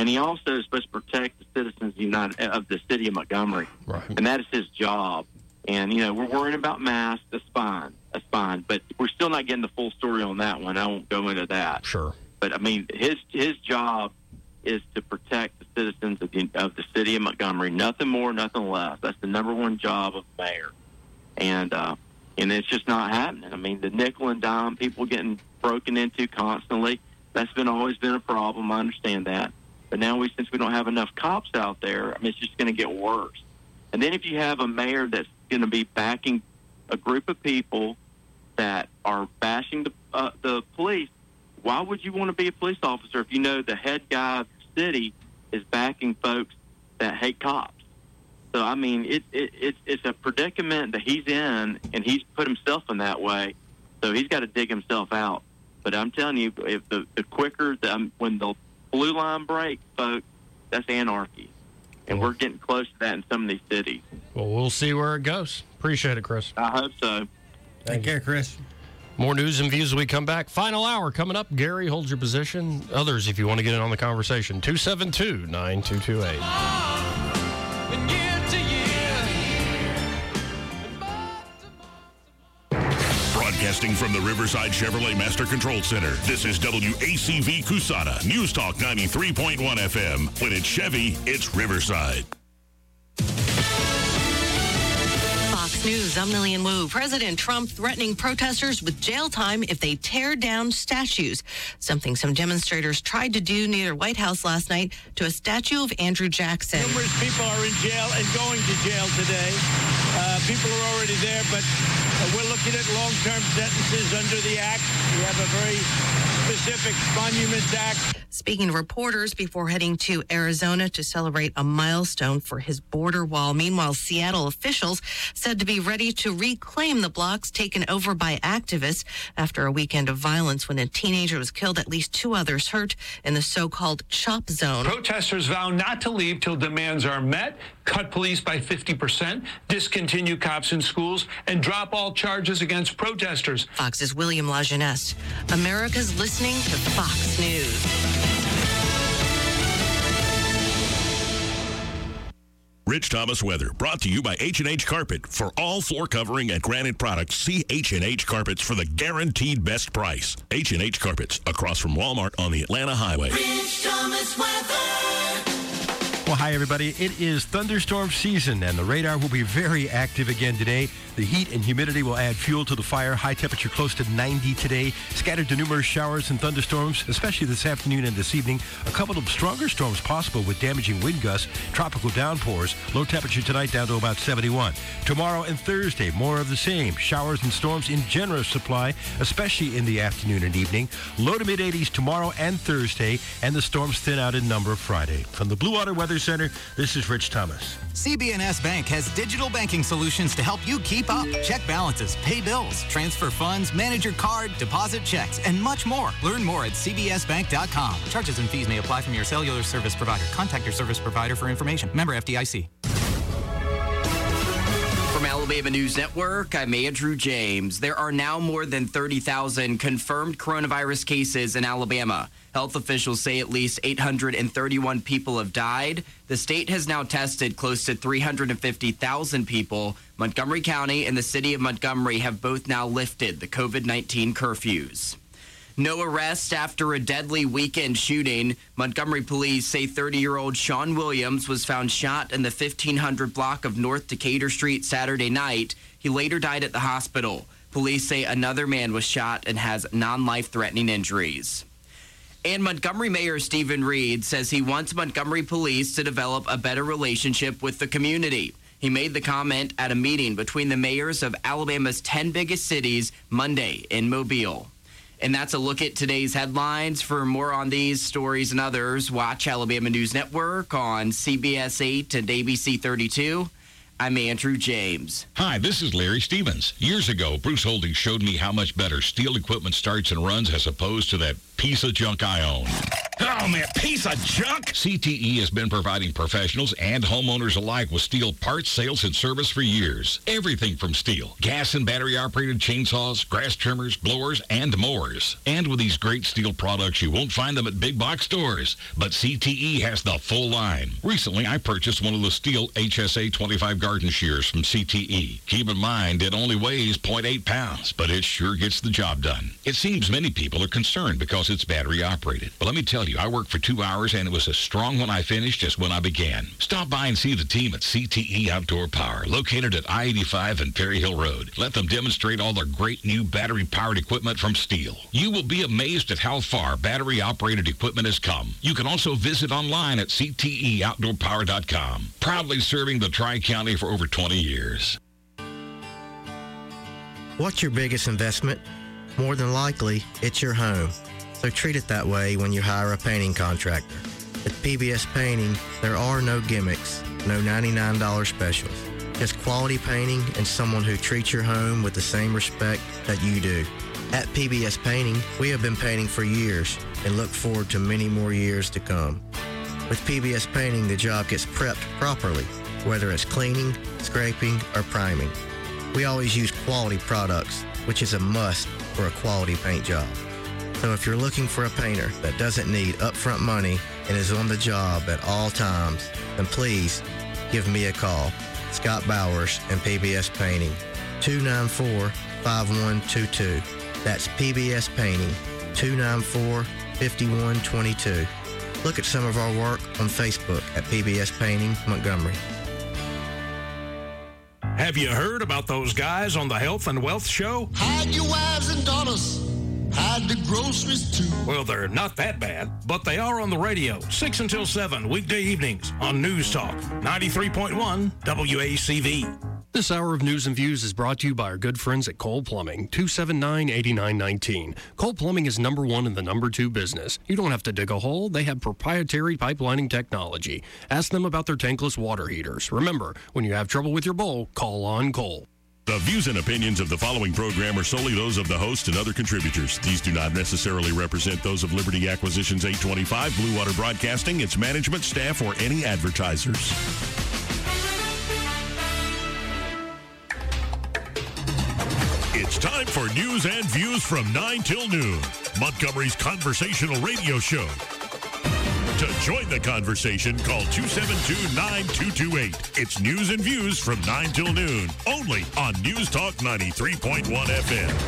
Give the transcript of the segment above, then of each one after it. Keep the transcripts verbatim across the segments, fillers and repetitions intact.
And he also is supposed to protect the citizens United, of the city of Montgomery. Right. And that is his job. And, you know, we're worrying about masks. That's fine. That's fine. But we're still not getting the full story on that one. I won't go into that. Sure. But, I mean, his his job is to protect the citizens of the, of the city of Montgomery. Nothing more, nothing less. That's the number one job of the mayor. And, uh, and it's just not happening. I mean, the nickel and dime, people getting broken into constantly, that's been always been a problem. I understand that. But now, we, since we don't have enough cops out there, I mean, it's just going to get worse. And then if you have a mayor that's going to be backing a group of people that are bashing the uh, the police, why would you want to be a police officer if you know the head guy of the city is backing folks that hate cops? So, I mean, it, it, it, it's a predicament that he's in, and he's put himself in that way. So he's got to dig himself out. But I'm telling you, if the, the quicker, the, um, when the blue line breaks, folks, that's anarchy. And we're getting close to that in some of these cities. Well, we'll see where it goes. Appreciate it, Chris. I hope so. Take care, Chris. More news and views as we come back. Final hour coming up. Gary, hold your position. Others, if you want to get in on the conversation, two seven two, nine two two eight. Broadcasting from the Riverside Chevrolet Master Control Center, this is W A C V Cusana, News Talk ninety-three point one F M. When it's Chevy, it's Riverside. Fox News, I'm Lillian Wu. President Trump threatening protesters with jail time if they tear down statues, something some demonstrators tried to do near the White House last night to a statue of Andrew Jackson. Numerous people are in jail and going to jail today. Uh, people are already there, but uh, we're looking at long-term sentences under the Act. We have a very specific Monuments Act. Speaking to reporters before heading to Arizona to celebrate a milestone for his border wall. Meanwhile, Seattle officials said to be ready to reclaim the blocks taken over by activists after a weekend of violence when a teenager was killed, at least two others hurt in the so-called chop zone. Protesters vow not to leave till demands are met, cut police by fifty percent, discontinue cops in schools, and drop all charges against protesters. Fox's William LaJeunesse. America's listening to Fox News. Rich Thomas weather, brought to you by H and H Carpet. For all floor covering and granite products, see H and H Carpets for the guaranteed best price. H and H Carpets, across from Walmart on the Atlanta Highway. Rich Thomas weather. Well, hi, everybody. It is thunderstorm season, and the radar will be very active again today. The heat and humidity will add fuel to the fire. High temperature close to ninety today. Scattered to numerous showers and thunderstorms, especially this afternoon and this evening. A couple of stronger storms possible with damaging wind gusts, tropical downpours. Low temperature tonight down to about seventy-one. Tomorrow and Thursday, more of the same. Showers and storms in generous supply, especially in the afternoon and evening. Low to mid-eighties tomorrow and Thursday, and the storms thin out in number Friday. From the Blue Water Weather Center, this is Rich Thomas. C B N S Bank has digital banking solutions to help you keep up. Check balances, pay bills, transfer funds, manage your card, deposit checks, and much more. Learn more at c b s bank dot com. Charges and fees may apply from your cellular service provider. Contact your service provider for information. Member F D I C. From Alabama News Network, I'm Andrew James. There are now more than thirty thousand confirmed coronavirus cases in Alabama. Health officials say at least eight hundred thirty-one people have died. The state has now tested close to three hundred fifty thousand people. Montgomery County and the city of Montgomery have both now lifted the COVID nineteen curfews. No arrest after a deadly weekend shooting. Montgomery police say thirty-year-old Sean Williams was found shot in the fifteen hundred block of North Decatur Street Saturday night. He later died at the hospital. Police say another man was shot and has non-life-threatening injuries. And Montgomery Mayor Stephen Reed says he wants Montgomery police to develop a better relationship with the community. He made the comment at a meeting between the mayors of Alabama's ten biggest cities Monday in Mobile. And that's a look at today's headlines. For more on these stories and others, watch Alabama News Network on C B S eight and A B C thirty-two. I'm Andrew James. Hi, this is Larry Stevens. Years ago, Bruce Holdings showed me how much better steel equipment starts and runs as opposed to that piece of junk I own. Oh, man, piece of junk! C T E has been providing professionals and homeowners alike with steel parts, sales, and service for years. Everything from steel, gas and battery-operated chainsaws, grass trimmers, blowers, and mowers. And with these great steel products, you won't find them at big box stores. But C T E has the full line. Recently, I purchased one of the steel H S A twenty-five garden shears from C T E. Keep in mind, it only weighs zero point eight pounds, but it sure gets the job done. It seems many people are concerned because it's battery-operated. But let me tell you, I worked for two hours, and it was as strong when I finished as when I began. Stop by and see the team at C T E Outdoor Power, located at I eighty-five and Perry Hill Road. Let them demonstrate all their great new battery-powered equipment from Steel. You will be amazed at how far battery-operated equipment has come. You can also visit online at C T E outdoor power dot com. Proudly serving the Tri-County for over twenty years. What's your biggest investment? More than likely, it's your home. So treat it that way when you hire a painting contractor. At P B S Painting, there are no gimmicks, no ninety-nine dollars specials. Just quality painting and someone who treats your home with the same respect that you do. At P B S Painting, we have been painting for years and look forward to many more years to come. With P B S Painting, the job gets prepped properly, whether it's cleaning, scraping, or priming. We always use quality products, which is a must for a quality paint job. So if you're looking for a painter that doesn't need upfront money and is on the job at all times, then please give me a call. Scott Bowers and P B S Painting, two nine four, five one two two. That's P B S Painting, two nine four, five one two two. Look at some of our work on Facebook at P B S Painting Montgomery. Have you heard about those guys on the Health and Wealth Show? Hide your wives and daughters. Hide the groceries too. Well, they're not that bad, but they are on the radio, six until seven, weekday evenings on News Talk, ninety-three point one W A C V. This hour of News and Views is brought to you by our good friends at Cole Plumbing, two seven nine, eight nine one nine. Cole Plumbing is number one in the number two business. You don't have to dig a hole. They have proprietary pipelining technology. Ask them about their tankless water heaters. Remember, when you have trouble with your bowl, call on Cole. The views and opinions of the following program are solely those of the host and other contributors. These do not necessarily represent those of Liberty Acquisitions eight twenty-five, Blue Water Broadcasting, its management, staff, or any advertisers. It's time for News and Views from nine till noon, Montgomery's conversational radio show. To join the conversation, call two seven two, nine two two eight. It's News and Views from nine till noon, only on News Talk ninety-three point one F M.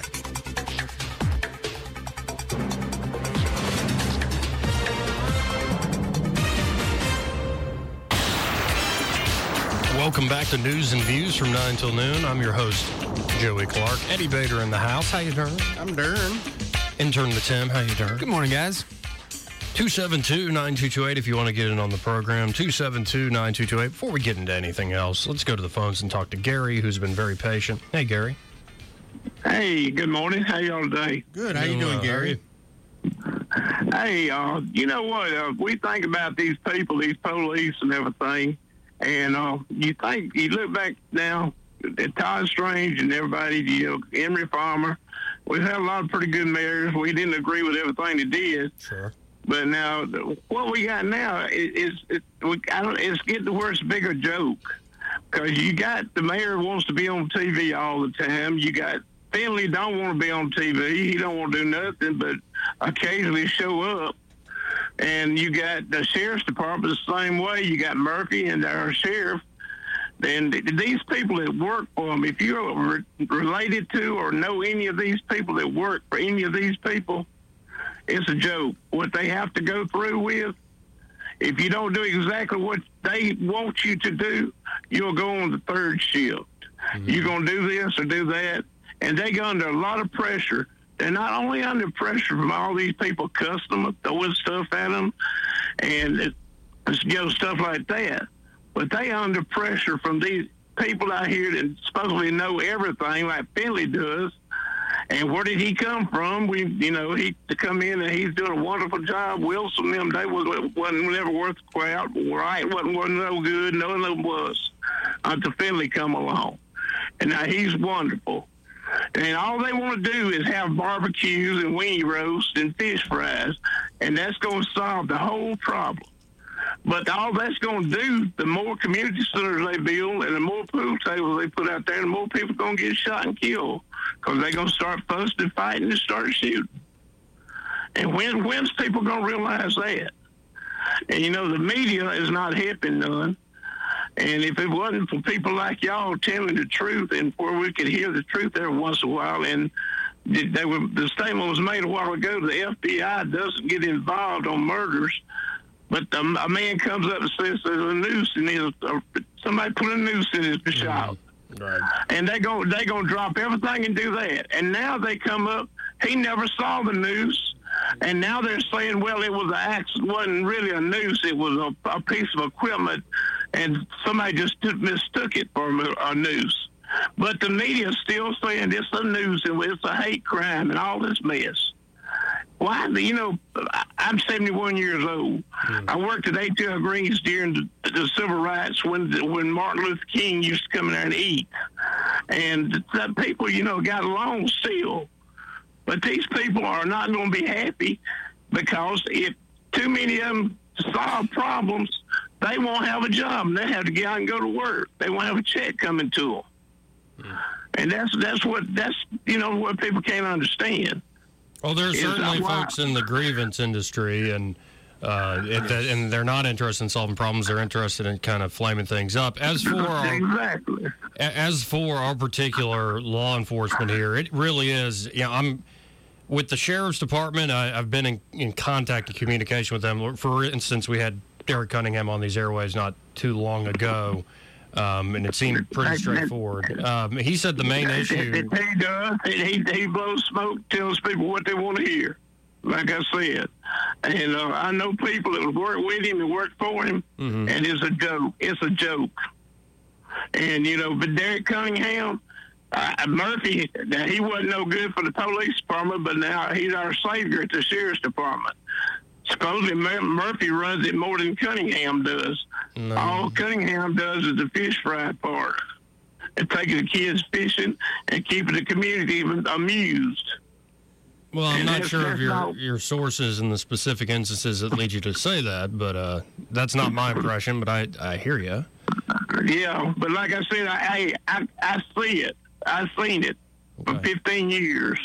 Welcome back to News and Views from nine till noon. I'm your host, Joey Clark. Eddie Bader in the house. How you doing? I'm doing. Intern to Tim. How you doing? Good morning, guys. two seven two, nine two two eight if you want to get in on the program. two seven two, nine two two eight. Before we get into anything else, let's go to the phones and talk to Gary, who's been very patient. Hey, Gary. Hey, good morning. How y'all today? Good. How you doing, Gary? Hey, uh, you know what? Uh, we think about these people, these police and everything, and uh, you think, you look back now at Todd Strange and everybody, you know, Emory Farmer. We've had a lot of pretty good mayors. We didn't agree with everything they did. Sure. But now, what we got now is, is we, I don't, it's getting to where it's a bigger joke. Because you got the mayor wants to be on T V all the time. You got Finley don't want to be on T V. He don't want to do nothing but occasionally show up. And you got the sheriff's department the same way. You got Murphy and our sheriff. And these people that work for them, if you're re- related to or know any of these people that work for any of these people, it's a joke. What they have to go through with, if you don't do exactly what they want you to do, you'll go on the third shift. Mm-hmm. You're going to do this or do that. And they go under a lot of pressure. They're not only under pressure from all these people cussing them, throwing stuff at them, and it, you know, stuff like that. But they under pressure from these people out here that supposedly know everything, like Finley does. And where did he come from? We, you know, he to come in and he's doing a wonderful job. Wilson, them, they was wasn't never worth the crowd. Right, wasn't wasn't no good. No one was until Finley come along, and now he's wonderful. And all they want to do is have barbecues and weenie roasts and fish fries, and that's going to solve the whole problem. But all that's going to do, the more community centers they build and the more pool tables they put out there, the more people are going to get shot and killed because they're going to start fussing and fighting and start shooting. And when when's people going to realize that? And, you know, the media is not helping none. And if it wasn't for people like y'all telling the truth and where we could hear the truth every once in a while, and they were, the statement was made a while ago, the F B I doesn't get involved on murders, but the, a man comes up and says there's a noose in his, uh, somebody put a noose in his shop. Right. And they go, they going to drop everything and do that. And now they come up, he never saw the noose. And now they're saying, well, it was an accident. It wasn't really a noose. It was a, a piece of equipment, and somebody just took, mistook it for a, a noose. But the media is still saying it's a noose and it's a hate crime and all this mess. Why? You know, I'm seventy-one years old. Mm. I worked at A T L Greens during the, the civil rights when when Martin Luther King used to come in there and eat. And the people, you know, got along still. But these people are not going to be happy because if too many of them solve problems, they won't have a job. They have to get out and go to work. They won't have a check coming to them. Mm. And that's that's what that's you know what people can't understand. Well, there's certainly folks in the grievance industry, and uh, it, and they're not interested in solving problems. They're interested in kind of flaming things up. As for our, exactly. As for our particular law enforcement here, it really is. You know, I'm with the sheriff's department. I, I've been in, in contact and communication with them. For instance, we had Derek Cunningham on these airways not too long ago. Um, and it seemed pretty straightforward. Um, he said the main issue. He does. He, he blows smoke, tells people what they want to hear, like I said. And uh, I know people that work with him and work for him, mm-hmm. and it's a joke. It's a joke. And, you know, but Derek Cunningham, uh, Murphy, now he wasn't no good for the police department, but now he's our savior at the sheriff's department. Supposedly Murphy runs it more than Cunningham does. No. All Cunningham does is the fish fry part and taking the kids fishing and keeping the community amused. Well, I'm and not sure of your, not, your sources and the specific instances that lead you to say that, but uh, that's not my impression, but I, I hear you. Yeah, but like I said, I, I, I see it. I've seen it okay. for fifteen years.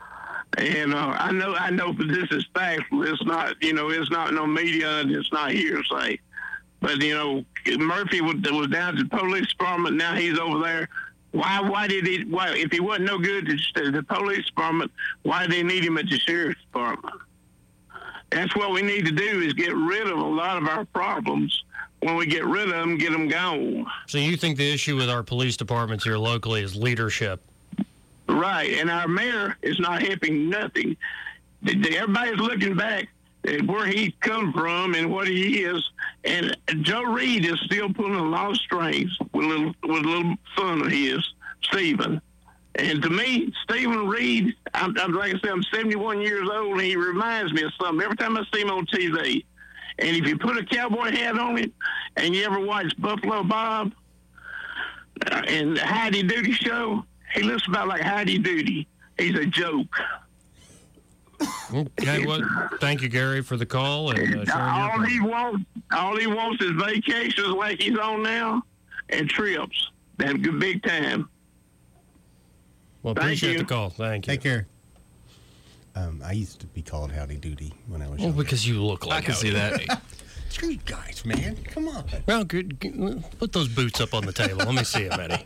And uh, I know, I know, but this is factual. It's not, you know, it's not no media and it's not hearsay. But you know, Murphy was, was down to the police department. Now he's over there. Why? Why did he? Why, if he wasn't no good to the police department, why did they need him at the sheriff's department? That's what we need to do: is get rid of a lot of our problems. When we get rid of them, get them gone. So you think the issue with our police departments here locally is leadership? Right, and our mayor is not helping nothing. Everybody's looking back at where he come from and what he is, and Joe Reed is still pulling a lot of strings with a little, with a little son of his, Stephen. And to me, Stephen Reed, I'm, I'm like I said, I'm seventy-one years old, and he reminds me of something every time I see him on T V. And if you put a cowboy hat on him, and you ever watch Buffalo Bob uh, and the Heidi Doody show, he looks about like Heidi Doody. He's a joke. Okay, well, thank you, Gary, for the call. And, uh, all he wants, all he wants is vacations like he's on now, and trips. Have a good big time. Well, Thank appreciate you. the call. Thank you. Take care. Um, I used to be called Howdy Doody when I was Well, younger. because you look like I can see Howdy that. Doody. Screw you guys, man. Come on. Well, good, good. Put those boots up on the table. Let me see it, Eddie.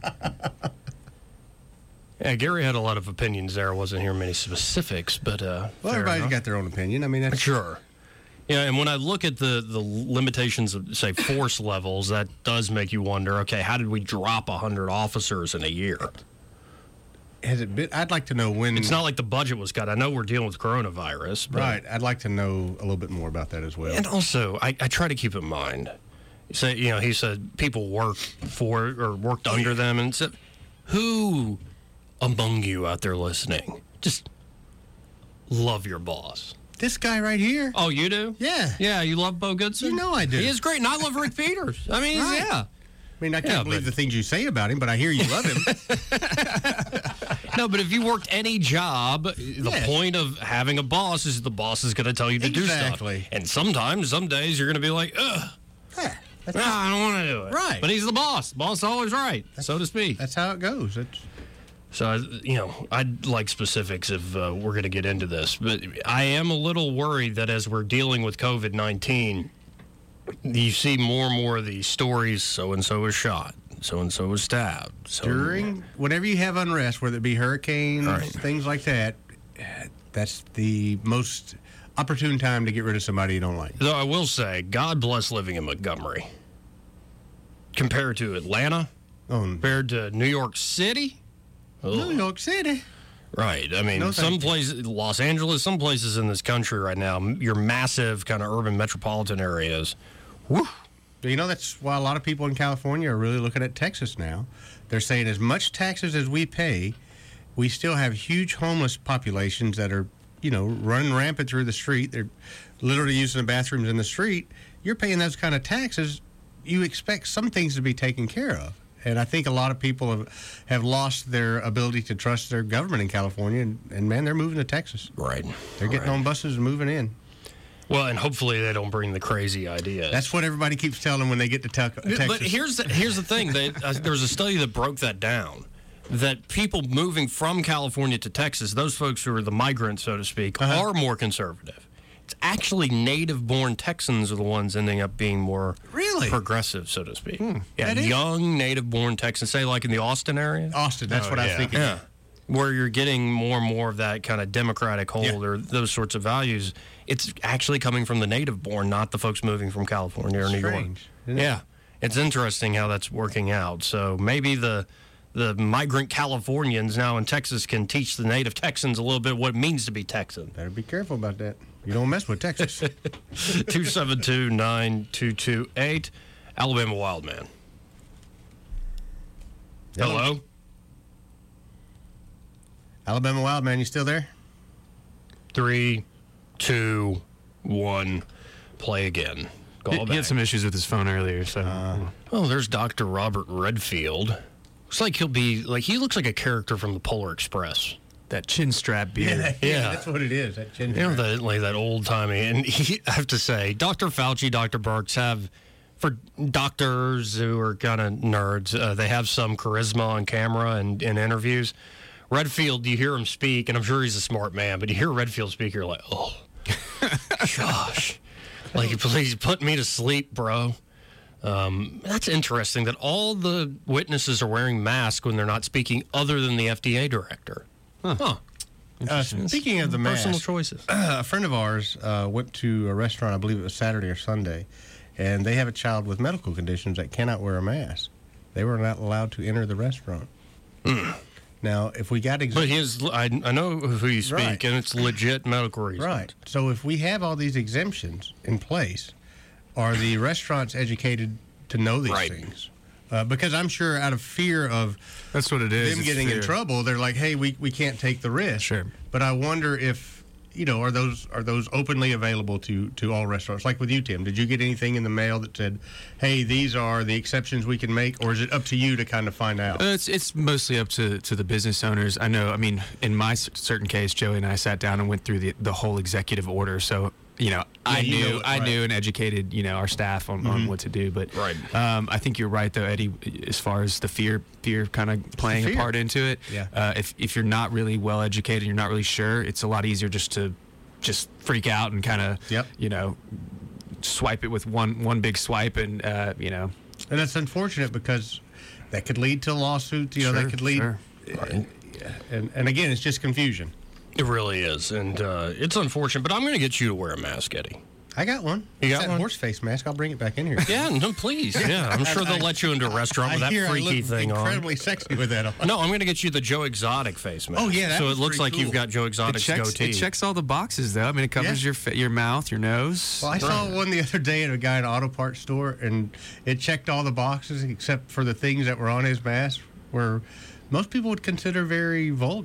Yeah, Gary had a lot of opinions there. I wasn't hearing many specifics, but uh, Well, fair everybody's enough. got their own opinion. I mean, that's Sure. Yeah, and when I look at the, the limitations of, say, force levels, that does make you wonder, okay, how did we drop one hundred officers in a year? Has it been? I'd like to know when. It's not like the budget was cut. I know we're dealing with coronavirus. But, Right. I'd like to know a little bit more about that as well. And also, I, I try to keep in mind, say, you know, he said people work for or worked under them, and said, who among you out there listening just love your boss? This guy right here. Oh, you do? Yeah. Yeah, you love Bo Goodson? You know I do. He is great, and I love Rick Peters. I mean, Right. yeah. I mean, I can't Yeah, believe but- the things you say about him, but I hear you love him. No, but if you worked any job, the Yes. point of having a boss is the boss is going to tell you to Exactly. do stuff. And sometimes, some days, you're going to be like, ugh. Yeah, that's, No, I don't want to do it. Right. But he's the boss. The boss is always right, so to speak. that's how it goes. It's, So, I- you know, I'd like specifics if uh, we're going to get into this. But I am a little worried that as we're dealing with COVID nineteen, you see more and more of these stories, so-and-so was shot, so-and-so was stabbed. So during, whenever you have unrest, whether it be hurricanes, Right. things like that, that's the most opportune time to get rid of somebody you don't like. Though I will say, God bless living in Montgomery. Compared to Atlanta, Oh, compared to New York City. New Ugh. York City. Right. I mean, No, thank some you. places, Los Angeles, some places in this country right now, m- your massive kind of urban metropolitan areas. Whew. You know, that's why a lot of people in California are really looking at Texas now. They're saying as much taxes as we pay, we still have huge homeless populations that are, you know, running rampant through the street. They're literally using the bathrooms in the street. You're paying those kind of taxes. You expect some things to be taken care of. And I think a lot of people have, have lost their ability to trust their government in California. And, and man, they're moving to Texas. Right. They're getting Right. on buses and moving in. Well, and hopefully they don't bring the crazy ideas. That's what everybody keeps telling them when they get to te- Texas. But here's the, here's the thing. They, uh, there was a study that broke that down, that people moving from California to Texas, those folks who are the migrants, so to speak, Uh-huh. are more conservative. It's actually native-born Texans are the ones ending up being more Really? progressive, so to speak. Yeah, That is- young native-born Texans, say like in the Austin area. Austin, that's Oh, what I was yeah. thinking. Yeah. Where you're getting more and more of that kind of democratic hold Yeah. or those sorts of values. It's actually coming from the native-born, not the folks moving from California or New York. Strange, isn't it? Yeah, it's interesting how that's working out. So maybe the the migrant Californians now in Texas can teach the native Texans a little bit what it means to be Texan. Better be careful about that. You don't mess with Texas. two seven two, nine two two eight, Alabama Wildman. Hello? Alabama Wildman, you still there? Three, two, one, play again. Call He, he back. had some issues with his phone earlier, so. Oh, there's Doctor Robert Redfield. Looks like he'll be like he looks like a character from the Polar Express. That chin strap beard. that- Yeah. that's what it is. That chin You know strap. that like that old timey, and he, I have to say, Doctor Fauci, Doctor Birx have for doctors who are kind of nerds. Uh, they have some charisma on camera and in interviews. Redfield, you hear him speak, and I'm sure he's a smart man, but you hear Redfield speak, you're like, oh, gosh, like please put me to sleep, bro. Um, that's interesting that all the witnesses are wearing masks when they're not speaking, other than the F D A director. Huh. Uh, speaking of the Personal mask, choices. a friend of ours uh, went to a restaurant, I believe it was Saturday or Sunday, and they have a child with medical conditions that cannot wear a mask. They were not allowed to enter the restaurant. Now, if we got... Ex- But he is, I, I know who you speak, Right. and it's legit medical reasons. Right. So if we have all these exemptions in place, are the restaurants educated to know these Right. things? Uh, because I'm sure out of fear of That's what it is. them it's getting fear. in trouble, they're like, hey, we, we can't take the risk. Sure. But I wonder if, you know, are those are those openly available to, to all restaurants? Like with you, Tim, did you get anything in the mail that said, hey, these are the exceptions we can make, or is it up to you to kind of find out? Uh, it's it's mostly up to, to the business owners. I know. I mean, in my c- certain case, Joey and I sat down and went through the the whole executive order. So you know, I you knew know it, I right. knew and educated you know our staff on, on what to do. But Right. um, I think you're right though, Eddie. As far as the fear fear kind of playing a fear. part into it. Yeah. Uh, if if you're not really well educated, you're not really sure. It's a lot easier just to just freak out and kind of Yep. you know swipe it with one one big swipe and uh, you know. And that's unfortunate because that could lead to lawsuits. You know, Sure, that could lead. sure. And, and again, it's just confusion. It really is, and uh, it's unfortunate, but I'm going to get you to wear a mask, Eddie. I got one. You got It's that one? horse face mask. I'll bring it back in here. Yeah, no, please. Yeah, I'm sure they'll let you into a restaurant with I that hear I freaky look thing on. incredibly sexy with that on. No, I'm going to get you the Joe Exotic face mask. Oh, yeah, that so was it looks pretty like you've cool. got Joe It Exotic's checks, goatee. it checks all the boxes, though. I mean, it covers Yeah. your fa- your mouth, your nose. Well, I saw one the other day at a guy in an auto parts store, and it checked all the boxes except for the things that were on his mask, where most people would consider very vulgar.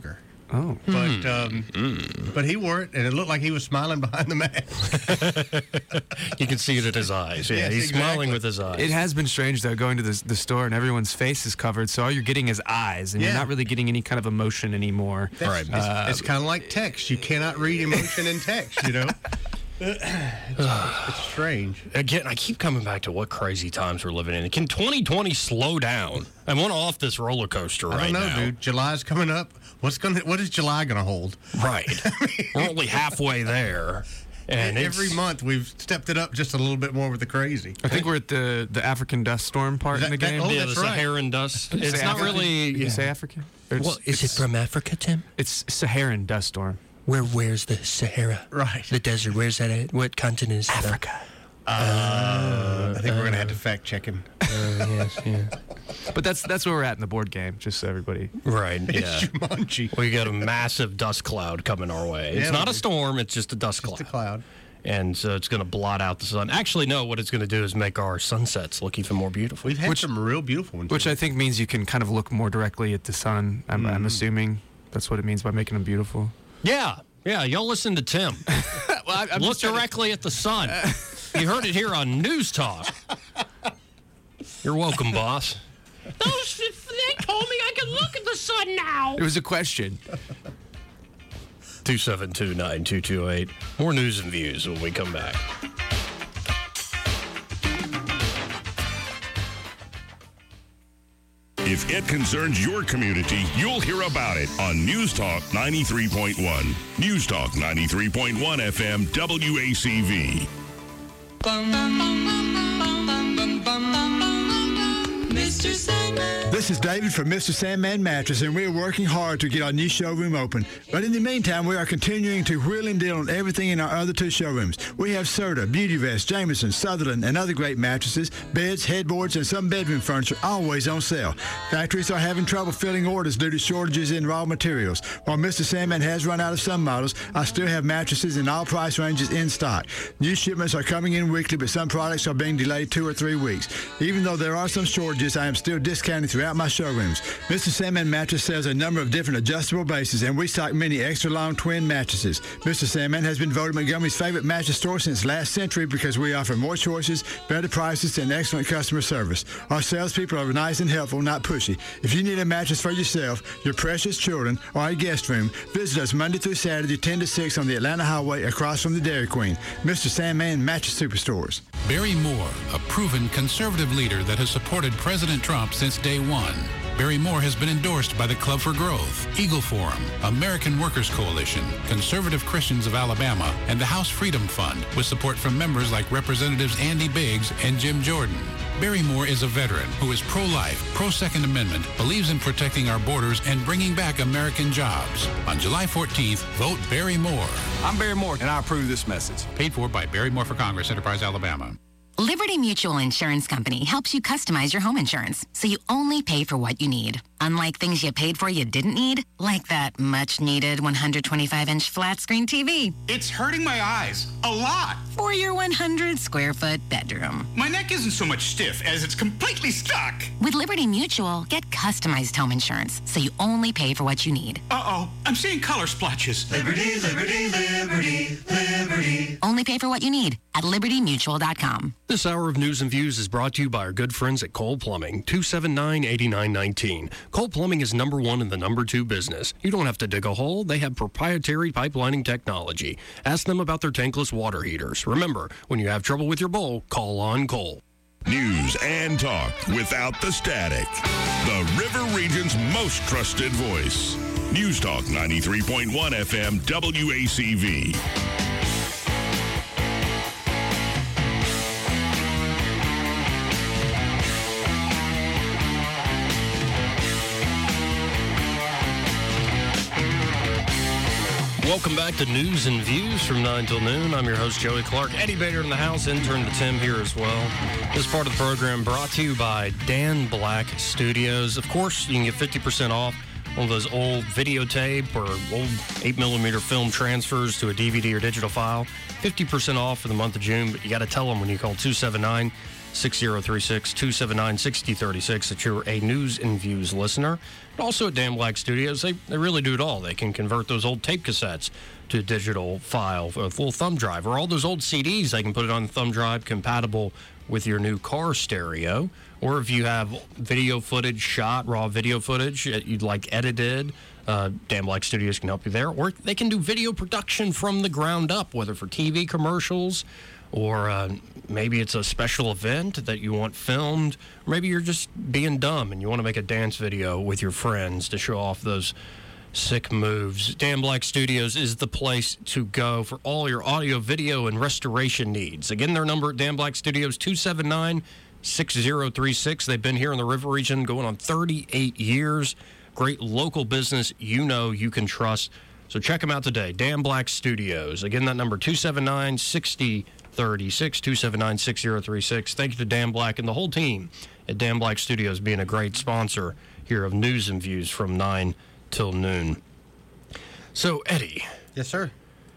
Oh. But Mm. um, Mm. but he wore it, and it looked like he was smiling behind the mask. You can see it in his eyes. Yeah, Yes, he's exactly. smiling with his eyes. It has been strange, though, going to the, the store and everyone's face is covered, so all you're getting is eyes, and Yeah. you're not really getting any kind of emotion anymore. That's- It's, Uh, it's kind of like text. You cannot read emotion in text, you know? It's, it's strange. Again, I keep coming back to what crazy times we're living in. Can twenty twenty slow down? I'm on off this roller coaster I right don't know, now. dude. July's coming up. What's gonna? What is July gonna hold? Right. We're only halfway there. And every it's- month we've stepped it up just a little bit more with the crazy. I think we're at the, the African dust storm part That- in the that- game. oh, yeah, that's the right. Saharan dust. Did you It's say not African? really. Did you say African? Or it's- Well, is it it's- from Africa, Tim? It's Saharan dust storm. Where? Where's the Sahara? Right. The desert. Where's that at? What continent is that? Africa. Uh, I think we're gonna have to fact check him. Uh, yes, yeah. But that's that's where we're at in the board game, just so everybody. Right, It's yeah. Jumanji. We got a massive dust cloud coming our way. It's Yeah, not we a do. storm, it's just a dust Just cloud. a cloud. And so it's going to blot out the sun. Actually, no, what it's going to do is make our sunsets look even more beautiful. We've had Which- some real beautiful ones. Which I think means you can kind of look more directly at the sun. I'm, Mm. I'm assuming that's what it means by making them beautiful. Yeah, yeah, y'all listen to Tim. Well, I, I'm Look just trying to- directly at the sun. You heard it here on News Talk. You're welcome, boss. Those, they told me I could look at the sun now. It was a question. two seven two, nine two two eight. More news and views when we come back. If it concerns your community, you'll hear about it on News Talk ninety-three point one. News Talk ninety-three point one F M W A C V. Mister Sandman. This is David from Mister Sandman Mattress, and we're working hard to get our new showroom open. But in the meantime, we are continuing to wheel and deal on everything in our other two showrooms. We have Serta, Beauty Vest, Jameson, Sutherland, and other great mattresses, beds, headboards, and some bedroom furniture always on sale. Factories are having trouble filling orders due to shortages in raw materials. While Mister Sandman has run out of some models, I still have mattresses in all price ranges in stock. New shipments are coming in weekly, but some products are being delayed two or three weeks. Even though there are some shortages, I am still discounting throughout my showrooms. Mister Sandman Mattress sells a number of different adjustable bases, and we stock many extra long twin mattresses. Mister Sandman has been voted Montgomery's favorite mattress store since last century because we offer more choices, better prices, and excellent customer service. Our salespeople are nice and helpful, not pushy. If you need a mattress for yourself, your precious children, or a guest room, visit us Monday through Saturday, ten to six on the Atlanta Highway across from the Dairy Queen. Mister Sandman Mattress Superstores. Barry Moore, a proven conservative leader that has supported President Trump since day one. Barry Moore has been endorsed by the Club for Growth, Eagle Forum, American Workers Coalition, Conservative Christians of Alabama, and the House Freedom Fund, with support from members like Representatives Andy Biggs and Jim Jordan. Barry Moore is a veteran who is pro-life, pro-Second Amendment, believes in protecting our borders and bringing back American jobs. On July fourteenth, vote Barry Moore. I'm Barry Moore, and I approve this message. Paid for by Barry Moore for Congress, Enterprise, Alabama. Liberty Mutual Insurance Company helps you customize your home insurance so you only pay for what you need. Unlike things you paid for you didn't need, like that much-needed one hundred twenty-five inch flat-screen T V. It's hurting my eyes a lot. For your one hundred square foot bedroom. My neck isn't so much stiff as it's completely stuck. With Liberty Mutual, get customized home insurance so you only pay for what you need. Uh-oh, I'm seeing color splotches. Liberty, liberty, liberty, liberty. Only pay for what you need at liberty mutual dot com. This hour of News and Views is brought to you by our good friends at Cole Plumbing, two seven nine, eight nine one nine. Cole Plumbing is number one in the number two business. You don't have to dig a hole. They have proprietary pipelining technology. Ask them about their tankless water heaters. Remember, when you have trouble with your bowl, call on Cole. News and talk without the static. The River Region's most trusted voice. News Talk ninety-three point one F M W A C V. Welcome back to News and Views from nine till noon. I'm your host, Joey Clark. Eddie Bader in the house, intern to Tim here as well. This part of the program brought to you by Dan Black Studios. Of course, you can get fifty percent off one of those old videotape or old eight millimeter film transfers to a D V D or digital file, fifty percent off for the month of June, but you got to tell them when you call two seven nine, six zero three six, two seven nine, six zero three six that you're a News and Views listener. And also at Dan Black Studios, they, they really do it all. They can convert those old tape cassettes to a digital file, a full thumb drive, or all those old C Ds, they can put it on the thumb drive compatible with your new car stereo. Or if you have video footage shot, raw video footage that you'd like edited, uh, Dan Black Studios can help you there. Or they can do video production from the ground up, whether for T V commercials or uh, maybe it's a special event that you want filmed. Or maybe you're just being dumb and you want to make a dance video with your friends to show off those sick moves. Dan Black Studios is the place to go for all your audio, video, and restoration needs. Again, their number at Dan Black Studios, two seven nine, six zero three six. They've been here in the River Region going on thirty-eight years. Great local business you know you can trust. So check them out today, Dan Black Studios. Again, that number, two seven nine, six zero three six, two seven nine, six zero three six. Thank you to Dan Black and the whole team at Dan Black Studios being a great sponsor here of News and Views from nine till noon. So, Eddie. Yes, sir.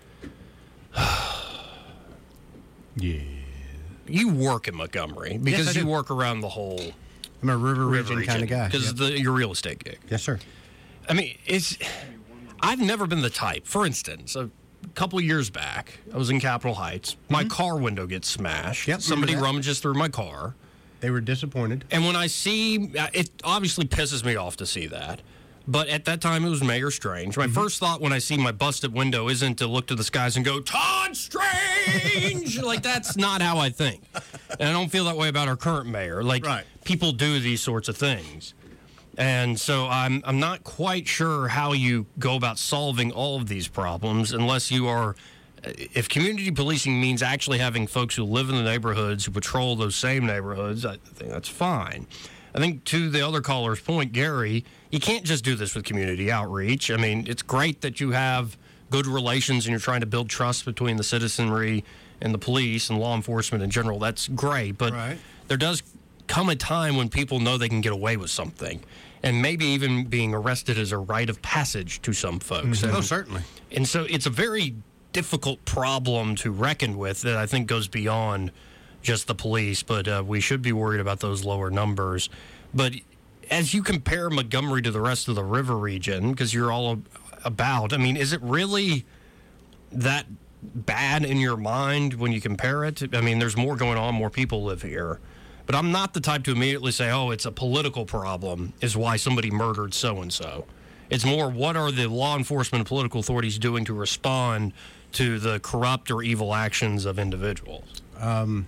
Yeah. You work in Montgomery because Yes, I you do. work around the whole I'm a River, Region, kind of guy. Because Yep. of the your real estate gig. Yes, sir. I mean, it's. I've never been the type. For instance, a couple of years back, I was in Capitol Heights. My car window gets smashed. Yep, Somebody remember that. rummages through my car. They were disappointed. And when I see, it obviously pisses me off to see that. But at that time, it was Mayor Strange. My first thought when I see my busted window isn't to look to the skies and go, Todd Strange! Like, that's not how I think. And I don't feel that way about our current mayor. Like, people do these sorts of things. And so I'm I'm not quite sure how you go about solving all of these problems unless you are, if community policing means actually having folks who live in the neighborhoods, who patrol those same neighborhoods, I think that's fine. I think to the other caller's point, Gary, you can't just do this with community outreach. I mean, it's great that you have good relations and you're trying to build trust between the citizenry and the police and law enforcement in general. That's great. But there does come a time when people know they can get away with something. And maybe even being arrested is a rite of passage to some folks. Mhm. And, Oh, certainly. And so it's a very difficult problem to reckon with that I think goes beyond just the police, but uh, we should be worried about those lower numbers. But as you compare Montgomery to the rest of the River Region, because you're all about, I mean, is it really that bad in your mind when you compare it? I mean, there's more going on, more people live here. But I'm not the type to immediately say, oh, it's a political problem, is why somebody murdered so-and-so. It's more, what are the law enforcement and political authorities doing to respond to the corrupt or evil actions of individuals? Um,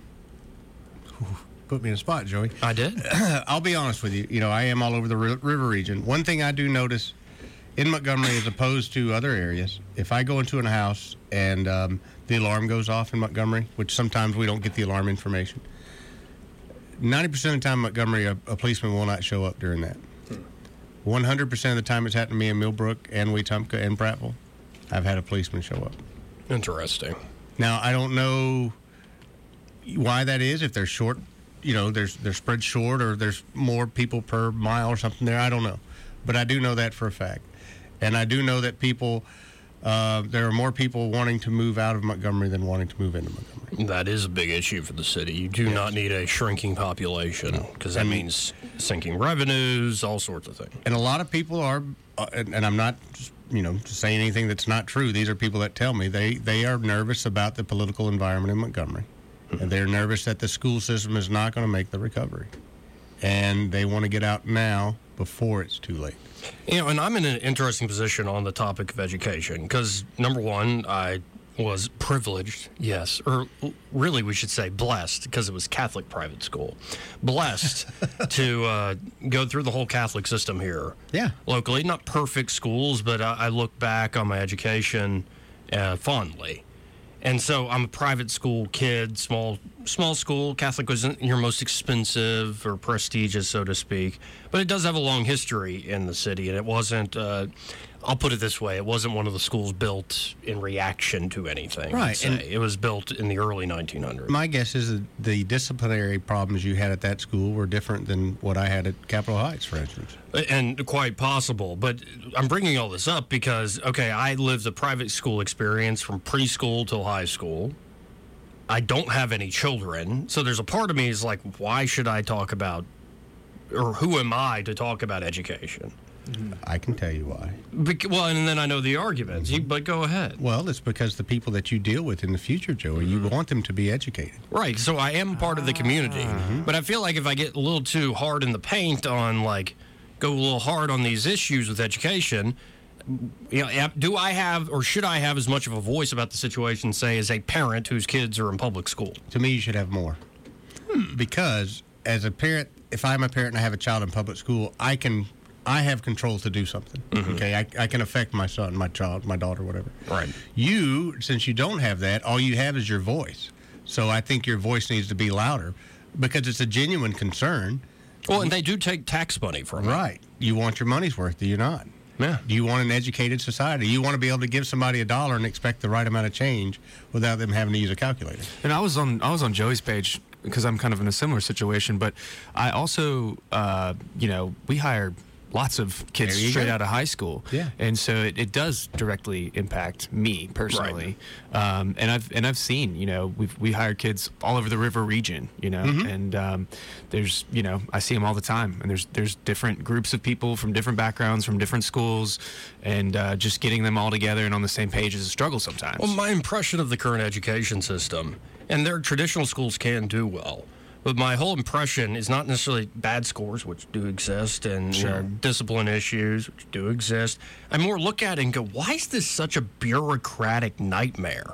put me in a spot, Joey. I did. I'll be honest with you. You know, I am all over the ri- River Region. One thing I do notice in Montgomery as opposed to other areas, if I go into a house and um, the alarm goes off in Montgomery, which sometimes we don't get the alarm information, ninety percent of the time in Montgomery, a, a policeman will not show up during that. one hundred percent of the time it's happened to me in Millbrook and Wetumpka and Prattville, I've had a policeman show up. Interesting. Now, I don't know why that is, if they're short, you know, there's they're spread short or there's more people per mile or something there. I don't know. But I do know that for a fact. And I do know that people, uh, there are more people wanting to move out of Montgomery than wanting to move into Montgomery. That is a big issue for the city. You do not need a shrinking population because that And- means sinking revenues, all sorts of things. And a lot of people are, uh, and, and I'm not, you know, saying anything that's not true. These are people that tell me they, they are nervous about the political environment in Montgomery. And they're nervous that the school system is not going to make the recovery. And they want to get out now before it's too late. You know, and I'm in an interesting position on the topic of education because, number one, I was privileged, yes, or really we should say blessed because it was Catholic private school. Blessed to uh, go through the whole Catholic system here. Yeah. Locally. Not perfect schools, but I, I look back on my education uh, fondly. And so I'm a private school kid, small small school. Catholic wasn't your most expensive or prestigious, so to speak. But it does have a long history in the city, and it wasn't uh, I'll put it this way. It wasn't one of the schools built in reaction to anything. Right, And and- it was built in the early nineteen hundreds. My guess is that the disciplinary problems you had at that school were different than what I had at Capitol Heights, for instance. And quite possible. But I'm bringing all this up because, okay, I lived a private school experience from preschool till high school. I don't have any children. So there's a part of me is like, why should I talk about, or who am I to talk about education? I can tell you why. Bec- well, and then I know the arguments, you, but go ahead. Well, it's because the people that you deal with in the future, Joey, you want them to be educated. Right, so I am part of the community, but I feel like if I get a little too hard in the paint on, like, go a little hard on these issues with education, you know, do I have, or should I have as much of a voice about the situation, say, as a parent whose kids are in public school? To me, you should have more. Because as a parent, if I'm a parent and I have a child in public school, I can, I have control to do something. Okay, I, I can affect my son, my child, my daughter, whatever. Right. You, since you don't have that, all you have is your voice. So I think your voice needs to be louder because it's a genuine concern. Well, and they do take tax money from it. Right. You want your money's worth, do you not? Yeah. Do you want an educated society? You want to be able to give somebody a dollar and expect the right amount of change without them having to use a calculator. And I was on I was on Joey's page because I'm kind of in a similar situation, but I also, uh, you know, we hire lots of kids There you straight go. out of high school. Yeah. And so it, it does directly impact me personally. Um, and I've and I've seen, you know, we've we hire kids all over the river region, you know, Mhm. and um, there's, you know, I see them all the time, and there's there's different groups of people from different backgrounds, from different schools, and uh, just getting them all together and on the same page is a struggle sometimes. Well, my impression of the current education system, and their traditional schools can do well, but my whole impression is not necessarily bad scores, which do exist, and you know, Sure. discipline issues, which do exist. I more look at it and go, why is this such a bureaucratic nightmare?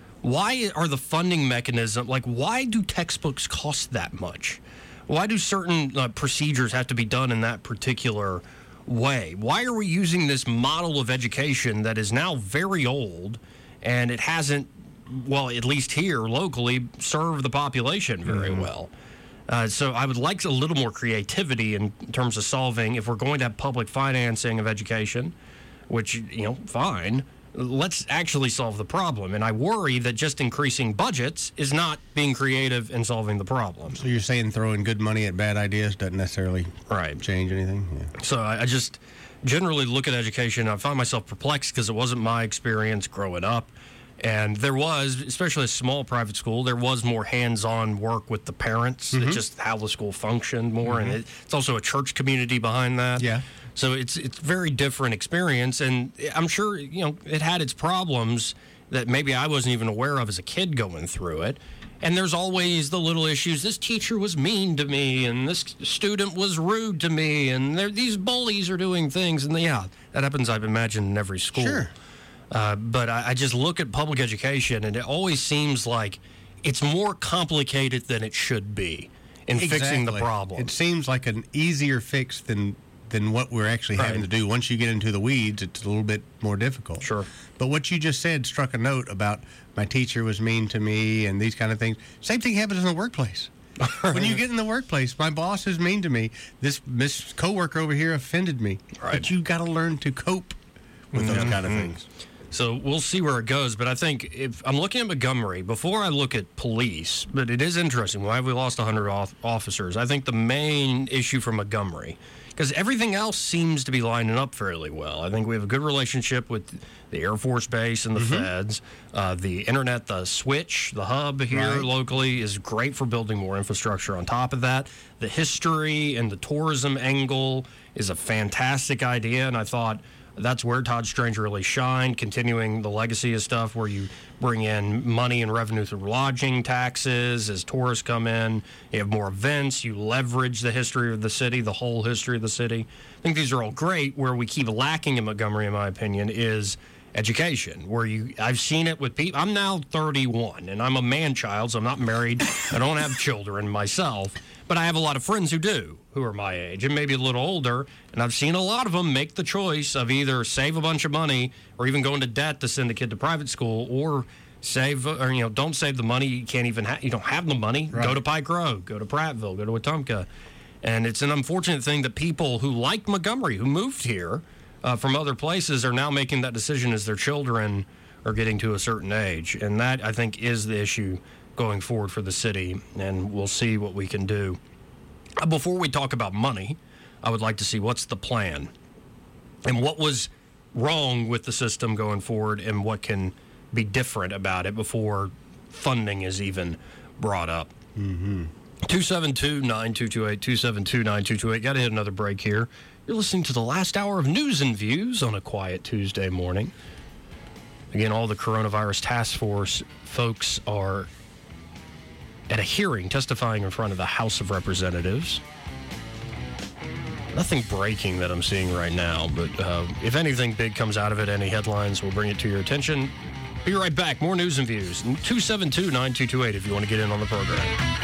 Why are the funding mechanism, like, why do textbooks cost that much? Why do certain uh, procedures have to be done in that particular way? Why are we using this model of education that is now very old and it hasn't, well, at least here locally, served the population very Mhm. well? Uh, so I would like a little more creativity in terms of solving, if we're going to have public financing of education, which, you know, fine, let's actually solve the problem. And I worry that just increasing budgets is not being creative in solving the problem. So you're saying throwing good money at bad ideas doesn't necessarily right. change anything? Yeah. So I, I just generally look at education. I find myself perplexed because it wasn't my experience growing up. And there was, especially a small private school, there was more hands-on work with the parents, Mhm. just how the school functioned more. And Mhm. it, it's also a church community behind that. Yeah. So it's it's very different experience. And I'm sure, you know, it had its problems that maybe I wasn't even aware of as a kid going through it. And there's always the little issues. This teacher was mean to me, and this student was rude to me, and there- these bullies are doing things. And yeah, that happens, I've imagined, in every school. Sure. Uh, but I, I just look at public education, and it always seems like it's more complicated than it should be in fixing the Exactly. problem. It seems like an easier fix than than what we're actually having to do. Once you get into the weeds, it's a little bit more difficult. Sure. But what you just said struck a note about my teacher was mean to me and these kind of things. Same thing happens in the workplace. When you get in the workplace, my boss is mean to me. This Miss coworker over here offended me. But you got to learn to cope with those kind of Mhm. things. So we'll see where it goes. But I think if I'm looking at Montgomery, before I look at police, but it is interesting. Why have we lost one hundred off- officers? I think the main issue for Montgomery, because everything else seems to be lining up fairly well. I think we have a good relationship with the Air Force Base and the Mhm. feds. Uh, the internet, the switch, the hub here Right. locally is great for building more infrastructure on top of that. The history and the tourism angle is a fantastic idea, and I thought that's where Todd Strange really shined, continuing the legacy of stuff where you bring in money and revenue through lodging taxes as tourists come in. You have more events. You leverage the history of the city, the whole history of the city. I think these are all great. Where we keep lacking in Montgomery, in my opinion, is education, where you I've seen it with people. I'm now thirty-one, and I'm a man-child, so I'm not married. I don't have children myself, but I have a lot of friends who do, who are my age and maybe a little older, and I've seen a lot of them make the choice of either save a bunch of money or even go into debt to send a kid to private school, or save, or you know, don't save the money. You can't even ha- you don't have the money. Right. Go to Pike Road, go to Prattville, go to Wetumpka, and it's an unfortunate thing that people who like Montgomery, who moved here, uh, from other places are now making that decision as their children are getting to a certain age. And that, I think, is the issue going forward for the city, and we'll see what we can do. Uh, before we talk about money, I would like to see what's the plan and what was wrong with the system going forward and what can be different about it before funding is even brought up. Mm-hmm. two seven two, nine two two eight, two seven two, nine two two eight. Got to hit another break here. You're listening to the last hour of News and Views on a quiet Tuesday morning. Again, all the coronavirus task force folks are at a hearing testifying in front of the House of Representatives. Nothing breaking that I'm seeing right now, but uh, if anything big comes out of it, any headlines, we'll bring it to your attention. Be right back. More News and Views. two seven two, nine two two eight if you want to get in on the program.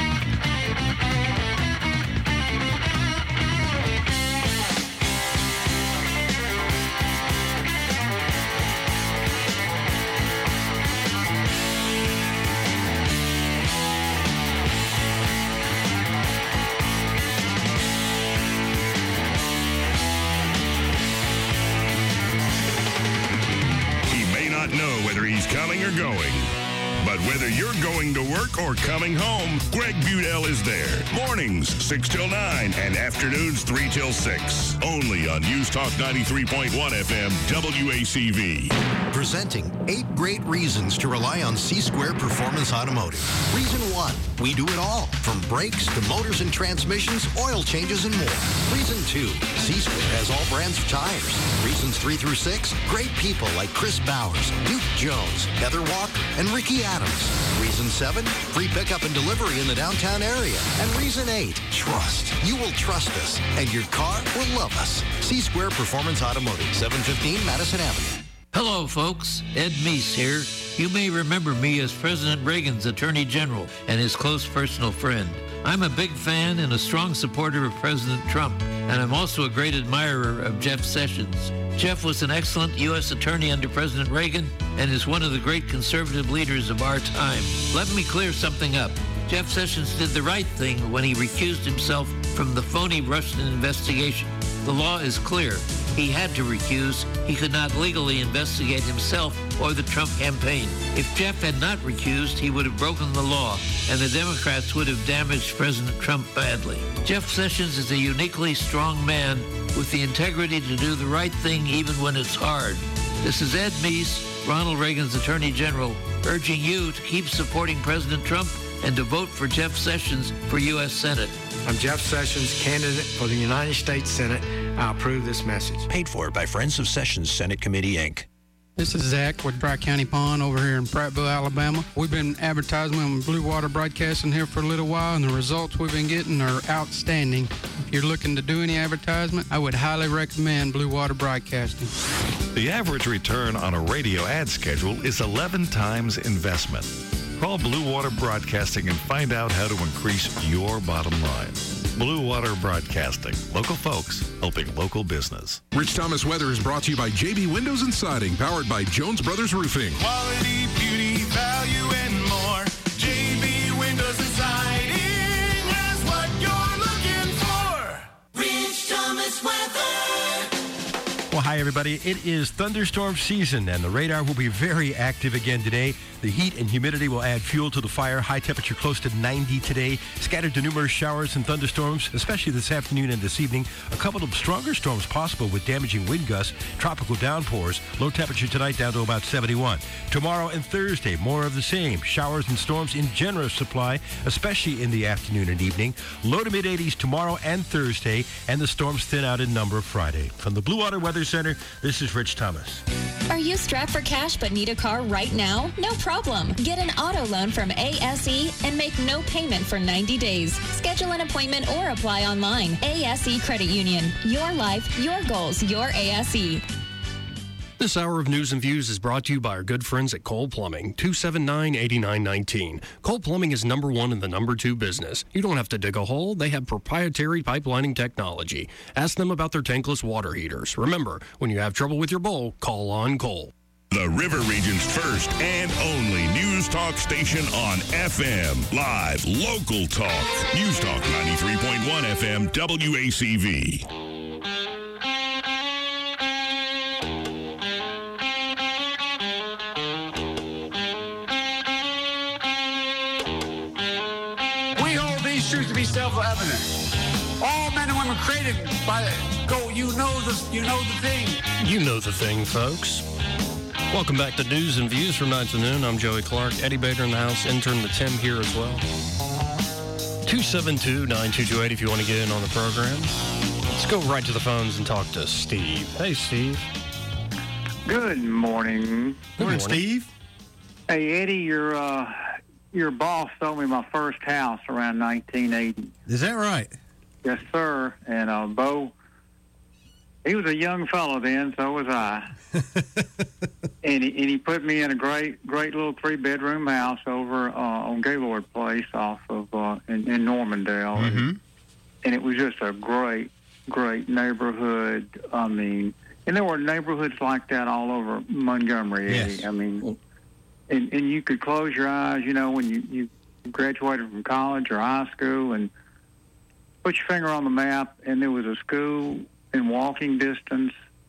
Coming or going. But whether you're going to work or coming home, Greg Budell is there. Mornings, six till nine, and afternoons, three till six. Only on News Talk ninety-three point one F M, W A C V. Presenting eight great reasons to rely on C-Square Performance Automotive. Reason one, we do it all, from brakes to motors and transmissions, oil changes, and more. Reason two, C-Square has all brands of tires. Reasons three through six, great people like Chris Bowers, Duke Jones, Heather Walker, and Ricky Adams. Reason seven, free pickup and delivery in the downtown area. And reason eight, trust. You will trust us, and your car will love us. C-Square Performance Automotive, seven fifteen Madison Avenue. Hello, folks. Ed Meese here. You may remember me as President Reagan's Attorney General and his close personal friend. I'm a big fan and a strong supporter of President Trump, and I'm also a great admirer of Jeff Sessions. Jeff was an excellent U S attorney under President Reagan and is one of the great conservative leaders of our time. Let me clear something up. Jeff Sessions did the right thing when he recused himself from the phony Russian investigation. The law is clear. He had to recuse. He could not legally investigate himself or the Trump campaign. If Jeff had not recused, he would have broken the law, and the Democrats would have damaged President Trump badly. Jeff Sessions is a uniquely strong man with the integrity to do the right thing even when it's hard. This is Ed Meese, Ronald Reagan's Attorney General, urging you to keep supporting President Trump and to vote for Jeff Sessions for U S Senate. I'm Jeff Sessions, candidate for the United States Senate. I approve this message. Paid for by Friends of Sessions Senate Committee, Incorporated. This is Zach with Dry County Pond over here in Prattville, Alabama. We've been advertising on Blue Water Broadcasting here for a little while, and the results we've been getting are outstanding. If you're looking to do any advertisement, I would highly recommend Blue Water Broadcasting. The average return on a radio ad schedule is eleven times investment. Call Blue Water Broadcasting and find out how to increase your bottom line. Blue Water Broadcasting. Local folks helping local business. Rich Thomas Weather is brought to you by J B Windows and Siding, powered by Jones Brothers Roofing. Quality, beauty, value, and more. J B Windows and Siding has what you're looking for. Rich Thomas Weather. Well, hi, everybody. It is thunderstorm season, and the radar will be very active again today. The heat and humidity will add fuel to the fire. High temperature close to ninety today. Scattered to numerous showers and thunderstorms, especially this afternoon and this evening. A couple of stronger storms possible with damaging wind gusts, tropical downpours. Low temperature tonight down to about seventy-one. Tomorrow and Thursday, more of the same. Showers and storms in generous supply, especially in the afternoon and evening. Low to mid eighties tomorrow and Thursday, and the storms thin out in number Friday. From the Blue Water Weather Center, this is Rich Thomas. Are you strapped for cash but need a car right now? No problem. Get an auto loan from A S E and make no payment for ninety days. Schedule an appointment or apply online. A S E Credit Union. Your life, your goals, your A S E. This hour of News and Views is brought to you by our good friends at Cole Plumbing, two seven nine, eight nine one nine. Cole Plumbing is number one in the number two business. You don't have to dig a hole. They have proprietary pipelining technology. Ask them about their tankless water heaters. Remember, when you have trouble with your bowl, call on Cole. The River Region's first and only news talk station on F M. Live, local talk. News Talk ninety-three point one F M, W A C V. pretty self-evident. All men and women created by go. You know the you know the thing. You know the thing, folks. Welcome back to News and Views from nine to noon. I'm Joey Clark. Eddie Bader in the house. Intern the Tim here as well. two seven two, nine two two eight if you want to get in on the program. Let's go right to the phones and talk to Steve. Hey, Steve. Good morning. Good morning, Steve. Hey, Eddie, your uh, your boss sold me my first house around nineteen eighty. Is that right? Yes, sir. And uh, Bo, he was a young fellow then, so was I. and, he, and he put me in a great, great little three-bedroom house over uh, on Gaylord Place off of uh, in, in Normandale. Mm-hmm. And, and it was just a great, great neighborhood. I mean, and there were neighborhoods like that all over Montgomery. Yes. Eddie. I mean, and, and you could close your eyes, you know, when you, you graduated from college or high school and put your finger on the map, and there was a school in walking distance,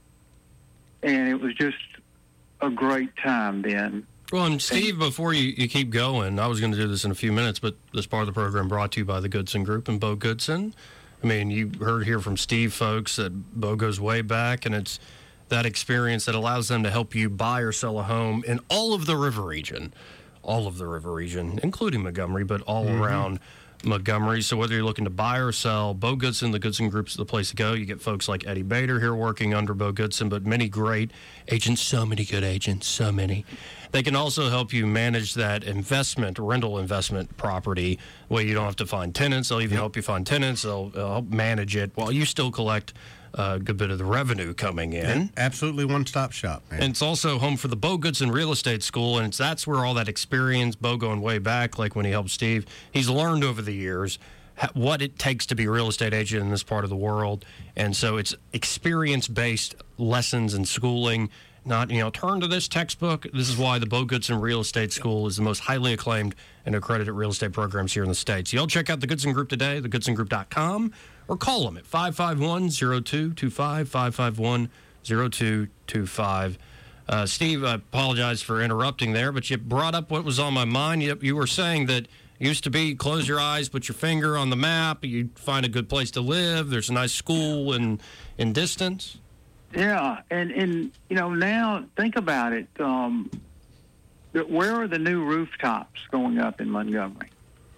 and it was just a great time then. Well, and Steve, before you, you keep going, I was going to do this in a few minutes, but this part of the program brought to you by the Goodson Group and Bo Goodson. I mean, you heard here from Steve, folks, that Bo goes way back, and it's that experience that allows them to help you buy or sell a home in all of the river region, all of the river region, including Montgomery, but all Mm-hmm. around Montgomery. So whether you're looking to buy or sell, Bo Goodson, the Goodson Group's the place to go. You get folks like Eddie Bader here working under Bo Goodson, but many great agents, so many good agents, so many. They can also help you manage that investment, rental investment property, where you don't have to find tenants. They'll even yep. help you find tenants. They'll, they'll help manage it while you still collect a good bit of the revenue coming in. Yeah, absolutely one-stop shop, man. And it's also home for the Bo Goodson Real Estate School, and it's that's where all that experience, Bo going way back, like when he helped Steve, he's learned over the years ha- what it takes to be a real estate agent in this part of the world. And so it's experience-based lessons and schooling, not, you know, turn to this textbook. This is why the Bo Goodson Real Estate School is the most highly acclaimed and accredited real estate programs here in the States. Y'all check out the Goodson Group today, the goodson group dot com. Or call them at five five one, zero two two five, five five one, zero two two five. Uh, Steve, I apologize for interrupting there, but you brought up what was on my mind. You, you were saying that it used to be close your eyes, put your finger on the map, you'd find a good place to live, there's a nice school in, in distance. Yeah, and, and you know, now think about it. Um, where are the new rooftops going up in Montgomery?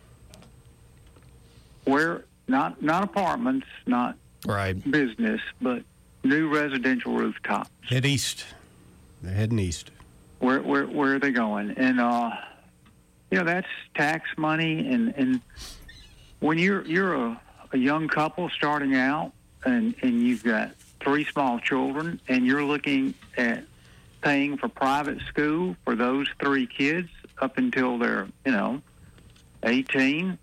Where... Not not apartments, not right. business, but new residential rooftops. Head east. They're heading east. Where where where are they going? And uh, you know, that's tax money. And, and when you're you're a, a young couple starting out, and, and you've got three small children, and you're looking at paying for private school for those three kids up until they're you know eighteen.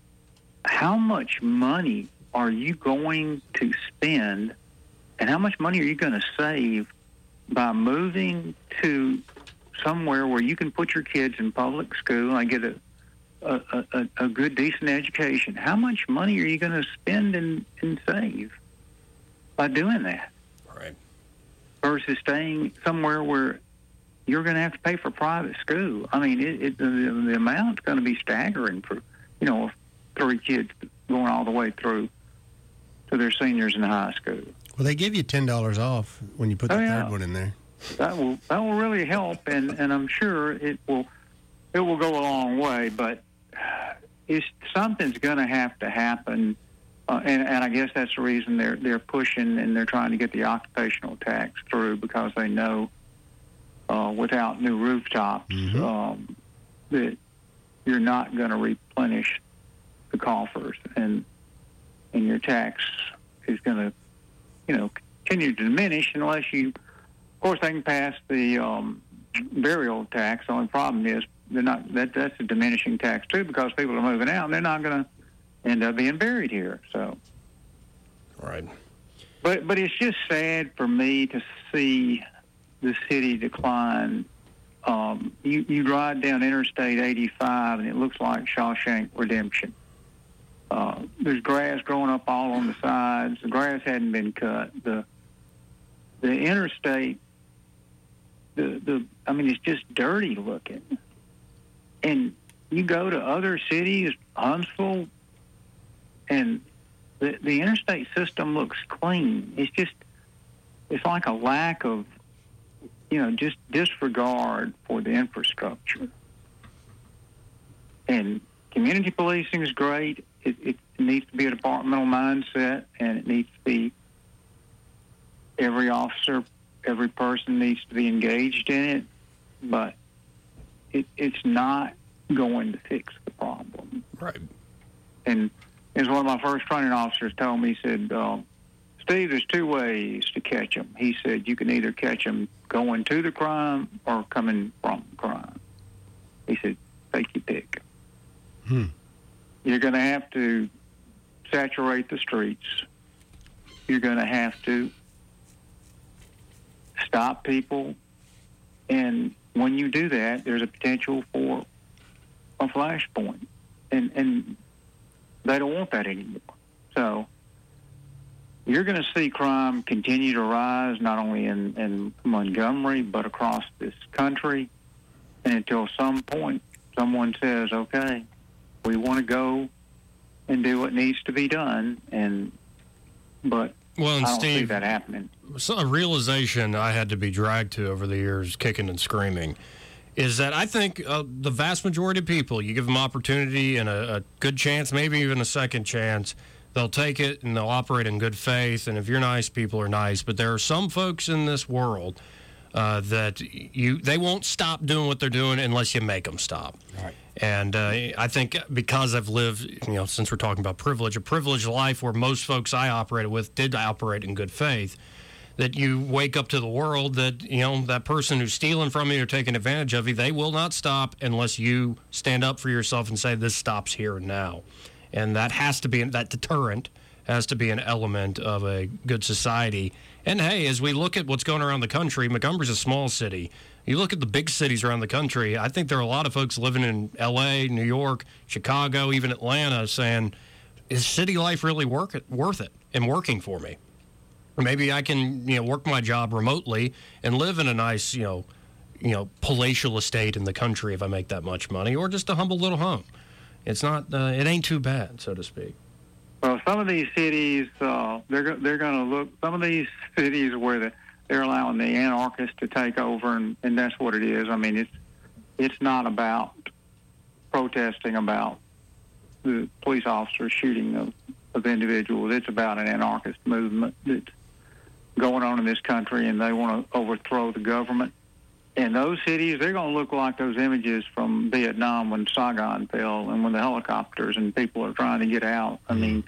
How much money are you going to spend, and how much money are you going to save by moving to somewhere where you can put your kids in public school and get a a, a, a good, decent education? How much money are you going to spend and, and save by doing that? Right. Versus staying somewhere where you're going to have to pay for private school. I mean, it, it, the, the amount's going to be staggering for, you know, three kids going all the way through to their seniors in high school. Well, they give you ten dollars off when you put the oh, yeah. third one in there. That will that will really help, and, and I'm sure it will it will go a long way. But it's something's going to have to happen, uh, and and I guess that's the reason they're they're pushing and they're trying to get the occupational tax through, because they know uh, without new rooftops mm-hmm. um, that you're not going to replenish the coffers, and and your tax is going to, you know, continue to diminish unless you, of course, they can pass the um, burial tax. The only problem is they're not that that's a diminishing tax too, because people are moving out and they're not going to end up being buried here. So, right. But but it's just sad for me to see the city decline. Um, you you ride down Interstate eighty-five and it looks like Shawshank Redemption. Uh, there's grass growing up all on the sides. The grass hadn't been cut. The the interstate, the the I mean, it's just dirty looking. And you go to other cities, Huntsville, and the the interstate system looks clean. It's just it's like a lack of, you know, just disregard for the infrastructure. And community policing is great. It, it needs to be a departmental mindset, and it needs to be every officer, every person needs to be engaged in it. But it, it's not going to fix the problem. Right. And as one of my first training officers told me, he said, uh, Steve, there's two ways to catch them. He said you can either catch them going to the crime or coming from the crime. He said, take your pick. Hmm. You're going to have to saturate the streets. You're going to have to stop people. And when you do that, there's a potential for a flashpoint. And, and they don't want that anymore. So you're going to see crime continue to rise, not only in, in Montgomery, but across this country. And until some point, someone says, okay, we want to go and do what needs to be done. And but Well, and I don't see Steve, that happening. So a realization I had to be dragged to over the years, kicking and screaming, is that I think uh, the vast majority of people, you give them opportunity and a, a good chance, maybe even a second chance, they'll take it and they'll operate in good faith. And if you're nice, people are nice. But there are some folks in this world uh, that you they won't stop doing what they're doing unless you make them stop. Right. And uh, I think because I've lived, you know, since we're talking about privilege, a privileged life where most folks I operated with did operate in good faith, that you wake up to the world that, you know, that person who's stealing from you or taking advantage of you, they will not stop unless you stand up for yourself and say, this stops here and now. And that has to be, that deterrent has to be an element of a good society. And, hey, as we look at what's going around the country, Montgomery's a small city. You look at the big cities around the country, I think there are a lot of folks living in L A, New York, Chicago, even Atlanta saying, is city life really work it, worth it and working for me? Or maybe I can, you know, work my job remotely and live in a nice, you know, you know, palatial estate in the country if I make that much money, or just a humble little home. It's not, uh, it ain't too bad, so to speak. Well, some of these cities, uh, they're go- they're going to look. Some of these cities where the, they're allowing the anarchists to take over, and, and that's what it is. I mean, it's it's not about protesting about the police officers shooting of, of individuals. It's about an anarchist movement that's going on in this country, and they want to overthrow the government. And those cities, they're going to look like those images from Vietnam when Saigon fell and when the helicopters and people are trying to get out. I mean,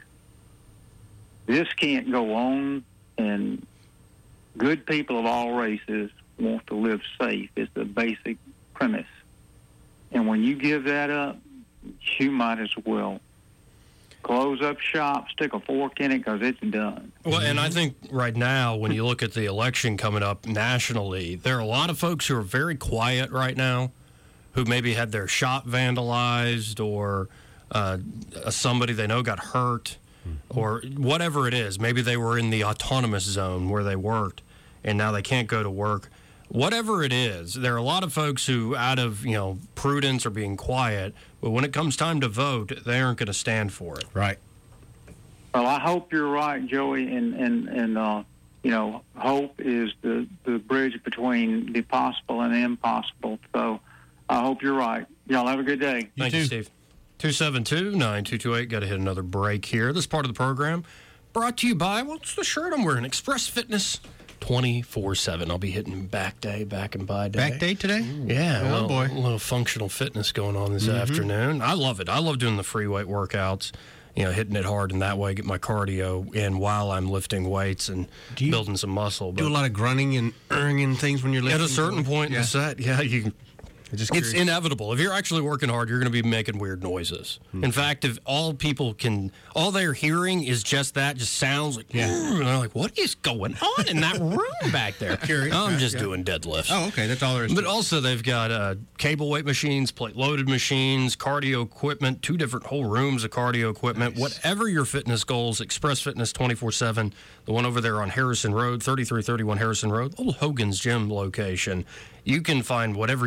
this can't go on, and good people of all races want to live safe. It's the basic premise. And when you give that up, you might as well close up shop, stick a fork in it, because it's done. Well, and I think right now, when you look at the election coming up nationally, there are a lot of folks who are very quiet right now, who maybe had their shop vandalized, or uh, somebody they know got hurt, or whatever it is. Maybe they were in the autonomous zone where they worked, and now they can't go to work. Whatever it is, there are a lot of folks who, out of, you know, prudence, are being quiet, but when it comes time to vote, they aren't going to stand for it. Right. Well, I hope you're right, Joey, and, and, and uh, you know, hope is the, the bridge between the possible and the impossible. So I hope you're right. Y'all have a good day. Thank you, Steve. two seven two, nine two two eight. Got to hit another break here. This part of the program brought to you by, what's the shirt I'm wearing? Express Fitness twenty-four seven. I'll be hitting back day, back and by day. Back day today? Yeah. Oh, a little, boy. A little functional fitness going on this Mhm. afternoon. I love it. I love doing the free weight workouts, you know, hitting it hard in that way, get my cardio in while I'm lifting weights and you building some muscle. Do a lot of grunting and erring and things when you're lifting? At a certain point yeah. in the set, yeah, you can. Just it's curious. inevitable. If you're actually working hard, you're going to be making weird noises. Hmm. In fact, if all people can, all they're hearing is just that, just sounds like, yeah. And they're like, what is going on in that room back there? Curious, I'm yeah, just yeah. doing deadlifts. Oh, okay. That's all there is. But to it. also, they've got uh, cable weight machines, plate loaded machines, cardio equipment, two different whole rooms of cardio equipment. Nice. Whatever your fitness goals, Express Fitness twenty-four seven, the one over there on Harrison Road, thirty-three thirty-one Harrison Road, old Hogan's Gym location. You can find whatever you need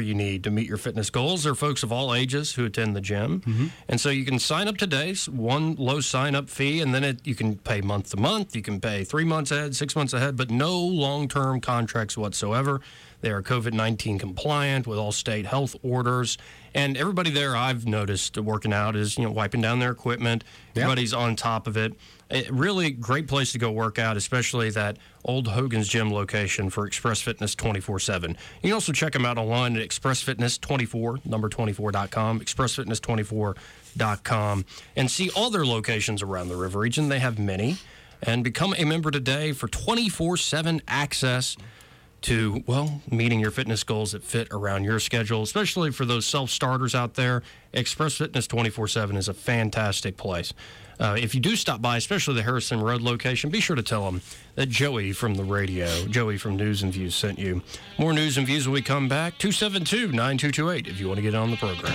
to meet your fitness goals. There are folks of all ages who attend the gym. Mm-hmm. And so you can sign up today, one low sign-up fee, and then it, you can pay month to month. You can pay three months ahead, six months ahead, but no long-term contracts whatsoever. They are COVID nineteen compliant with all state health orders. And everybody there I've noticed working out is, you know, wiping down their equipment. Yep. Everybody's on top of it. It really great place to go work out, especially that old Hogan's Gym location for Express Fitness twenty-four seven. You can also check them out online at express fitness twenty-four, number twenty-four dot com, express fitness twenty-four dot com, and see all their locations around the river region. They have many. And become a member today for twenty-four seven access to, well, meeting your fitness goals that fit around your schedule, especially for those self-starters out there. Express Fitness twenty-four seven is a fantastic place. Uh, if you do stop by, especially the Harrison Road location, be sure to tell them that Joey from the radio, Joey from News and Views sent you. More News and Views when we come back. two seven two, nine two two eight if you want to get on the program.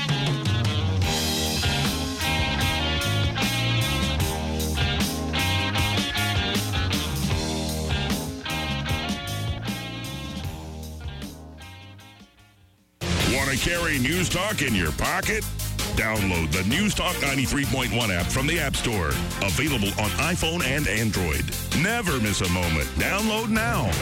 Want to carry News Talk in your pocket? Download the News Talk ninety-three point one app from the App Store. Available on iPhone and Android. Never miss a moment. Download now.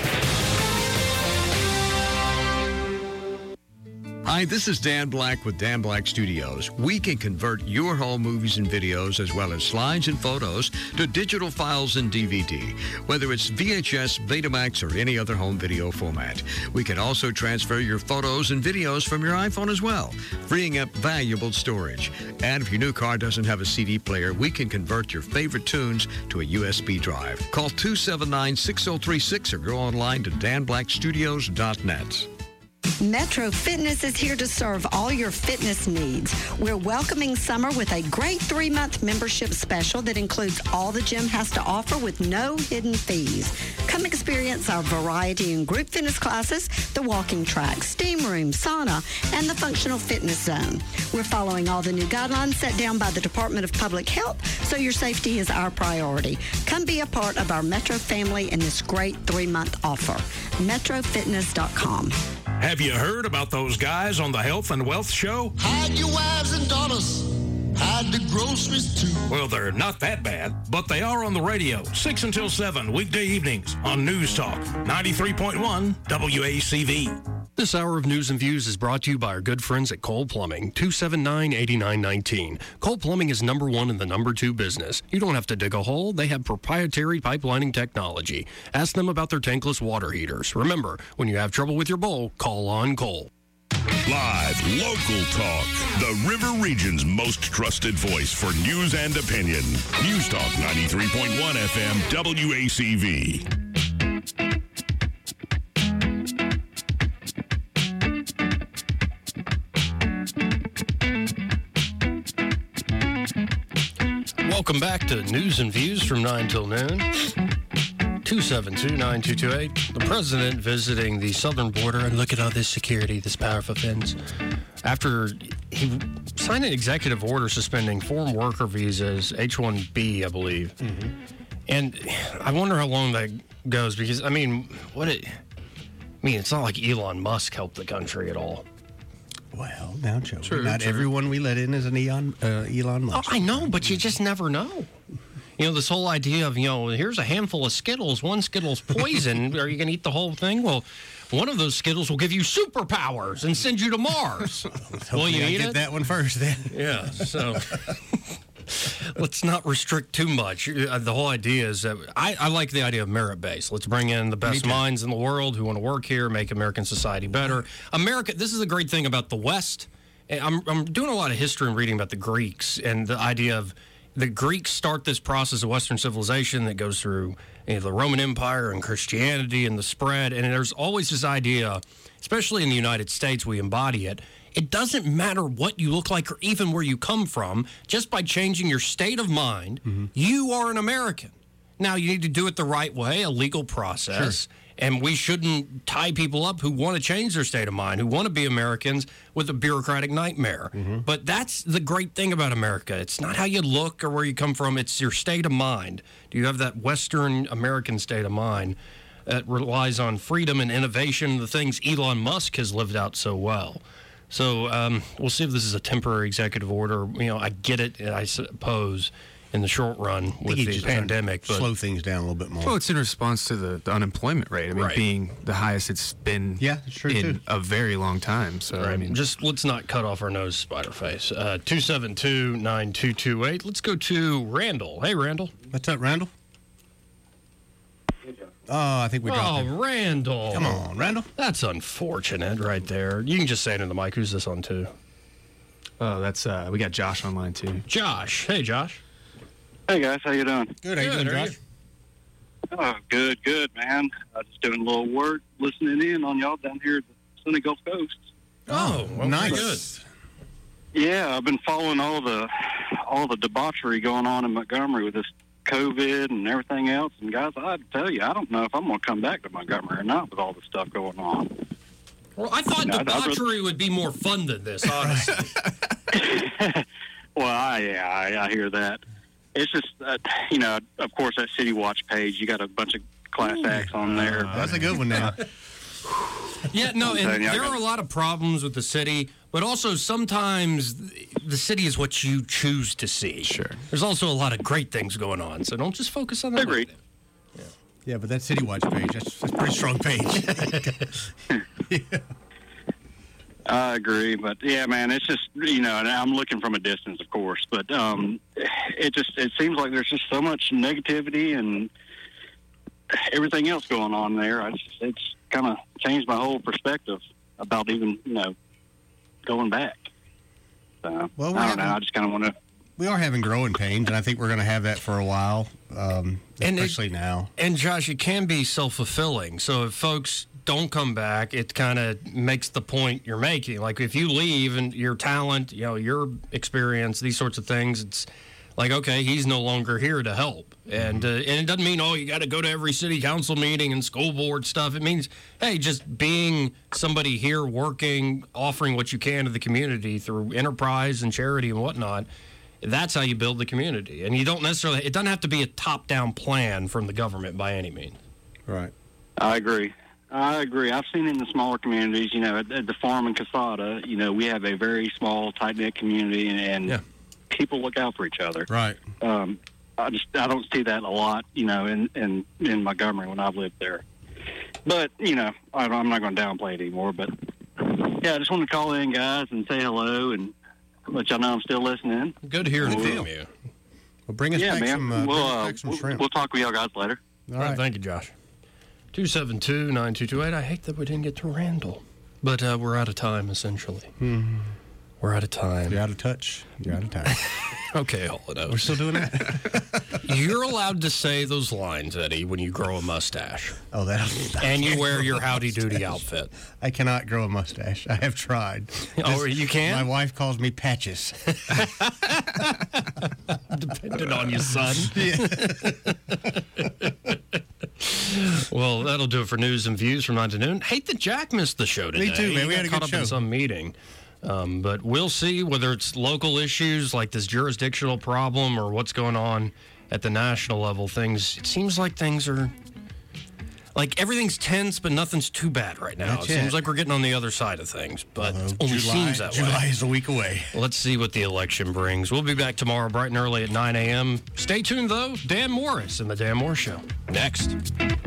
Hi, this is Dan Black with Dan Black Studios. We can convert your home movies and videos as well as slides and photos to digital files and D V D, whether it's V H S, Betamax, or any other home video format. We can also transfer your photos and videos from your iPhone as well, freeing up valuable storage. And if your new car doesn't have a C D player, we can convert your favorite tunes to a U S B drive. Call two seven nine, six oh three six or go online to dan black studios dot net. Metro Fitness is here to serve all your fitness needs. We're welcoming summer with a great three-month membership special that includes all the gym has to offer with no hidden fees. Come experience our variety in group fitness classes, the walking track, steam room, sauna, and the functional fitness zone. We're following all the new guidelines set down by the Department of Public Health, so your safety is our priority. Come be a part of our Metro family in this great three-month offer. metro fitness dot com. Have you heard about those guys on the Health and Wealth Show? Hide your wives and daughters. Hide the groceries too. Well, they're not that bad, but they are on the radio, six until seven, weekday evenings on News Talk, ninety-three point one W A C V. This hour of News and Views is brought to you by our good friends at Cole Plumbing, two seven nine, eight nine one nine. Cole Plumbing is number one in the number two business. You don't have to dig a hole. They have proprietary pipelining technology. Ask them about their tankless water heaters. Remember, when you have trouble with your bowl, call on Cole. Live, local talk. The River Region's most trusted voice for news and opinion. News Talk ninety-three point one F M W A C V. Welcome back to News and Views from nine till noon. two seven two, nine two two eight. The president visiting the southern border, and look at all this security, this powerful fence. After he signed an executive order suspending foreign worker visas, H one B, I believe. Mm-hmm. And I wonder how long that goes, because, I mean, what it, I mean, it's not like Elon Musk helped the country at all. Well, now, Joe, True, not true. everyone we let in is an Elon, uh, Elon Musk. Oh, I know, but you just never know. You know, this whole idea of, you know, here's a handful of Skittles. One Skittle's poison. Are you going to eat the whole thing? Well, one of those Skittles will give you superpowers and send you to Mars. Will you I eat get it? that one first, then. Yeah, so let's not restrict too much. Uh, The whole idea is that I, I like the idea of merit-based. Let's bring in the best minds in the world who want to work here, make American society better. America, this is a great thing about the West. And I'm, I'm doing a lot of history and reading about the Greeks and the idea of the Greeks start this process of Western civilization that goes through, you know, the Roman Empire and Christianity and the spread. And there's always this idea, especially in the United States, we embody it. It doesn't matter what you look like or even where you come from. Just by changing your state of mind, mm-hmm. you are an American. Now, you need to do it the right way, a legal process. Sure. And we shouldn't tie people up who want to change their state of mind, who want to be Americans with a bureaucratic nightmare. Mm-hmm. But that's the great thing about America. It's not how you look or where you come from. It's your state of mind. Do you have that Western American state of mind? that relies on freedom and innovation, the things Elon Musk has lived out so well. So um, we'll see if this is a temporary executive order. You know, I get it, I suppose, in the short run with the pandemic. But slow things down a little bit more. Well, it's in response to the, the unemployment rate. I mean, Right. being the highest it's been yeah, it's true in too. a very long time. So, I Right. mean, just let's not cut off our nose, spider face. Uh, two seven two, nine two two eight. Let's go to Randall. Hey, Randall. What's up, Randall? Oh, I think we dropped Oh, him. Randall. Come on, Randall. That's unfortunate right there. You can just say it in the mic. Who's this on to? oh, that's uh, we got Josh online too. Josh. Hey, Josh. Hey guys, how you doing? Good. How you Good, doing, how are Josh? Oh, good, good, man. I just doing a little work, listening in on y'all down here at the sunny Gulf Coast. Oh, well, nice. Yeah, I've been following all the all the debauchery going on in Montgomery with this COVID and everything else. And guys, I have to tell you, I don't know if I'm going to come back to Montgomery or not with all the stuff going on. Well, I thought No, I'd- I'd rather- debauchery would be more fun than this, honestly. Well, I, yeah, I, I hear that. It's just, uh, you know, of course, that City Watch page, you got a bunch of class acts on there. Uh, that's a good one now. Yeah, no, I'm and telling you, I there got- are a lot of problems with the city, but also sometimes the city is what you choose to see. Sure. There's also a lot of great things going on, so don't just focus on that. Agreed. Yeah, but that City Watch page, that's, that's a pretty strong page. I agree, but yeah, man, it's just, you know, and I'm looking from a distance, of course, but um, it just it seems like there's just so much negativity and everything else going on there. I just, it's kind of changed my whole perspective about even, you know, going back. So, Well, we I don't know. haven't- I just kind of want to. We are having growing pains, and I think we're going to have that for a while, um, And it- especially now. And Josh, it can be self-fulfilling. So if folks don't come back, it kind of makes the point you're making. Like if you leave and your talent, you know, your experience, these sorts of things, it's like, okay, he's no longer here to help. And uh, and it doesn't mean, oh, you got to go to every city council meeting and school board stuff. It means, hey, just being somebody here working, offering what you can to the community through enterprise and charity and whatnot. That's how you build the community. And you don't necessarily, it doesn't have to be a top-down plan from the government by any means. Right. I agree. I agree. I've seen in the smaller communities, you know, at, at the farm in Casada, you know, we have a very small, tight-knit community, and, and Yeah. people look out for each other. Right. Um, I just I don't see that a lot, you know, in, in, in Montgomery when I've lived there. But, you know, I, I'm not going to downplay it anymore. But, yeah, I just wanted to call in, guys, and say hello and let y'all know I'm still listening. Good hearing We'll- from you. Well, bring us Yeah, back man. some, uh, we'll, bring us uh, back some we'll, shrimp. we'll talk with y'all guys later. All All right, right. thank you, Josh. two seven two, nine two two eight. I hate that we didn't get to Randall. But uh, we're out of time, essentially. Hmm. We're out of time. You're out of touch. You're out of time. Okay, hold it up. We're still doing that? You're allowed to say those lines, Eddie, when you grow a mustache. Oh, that. And you wear your howdy doody outfit. I cannot grow a mustache. I have tried. Oh, you can't? My wife calls me Patches. Depending on your son. Well, that'll do it for news and views from nine to noon. Hate that Jack missed the show today. Me too, man. He We got had a caught good up in show. some meeting. Um, but we'll see whether it's local issues like this jurisdictional problem or what's going on at the national level. Things, it seems like things are, like everything's tense, but nothing's too bad right now. That's it it. seems like we're getting on the other side of things, but Although it only July, seems that July way. is a week away. Let's see what the election brings. We'll be back tomorrow bright and early at nine a.m. Stay tuned, though. Dan Morris and The Dan Moore Show. Next.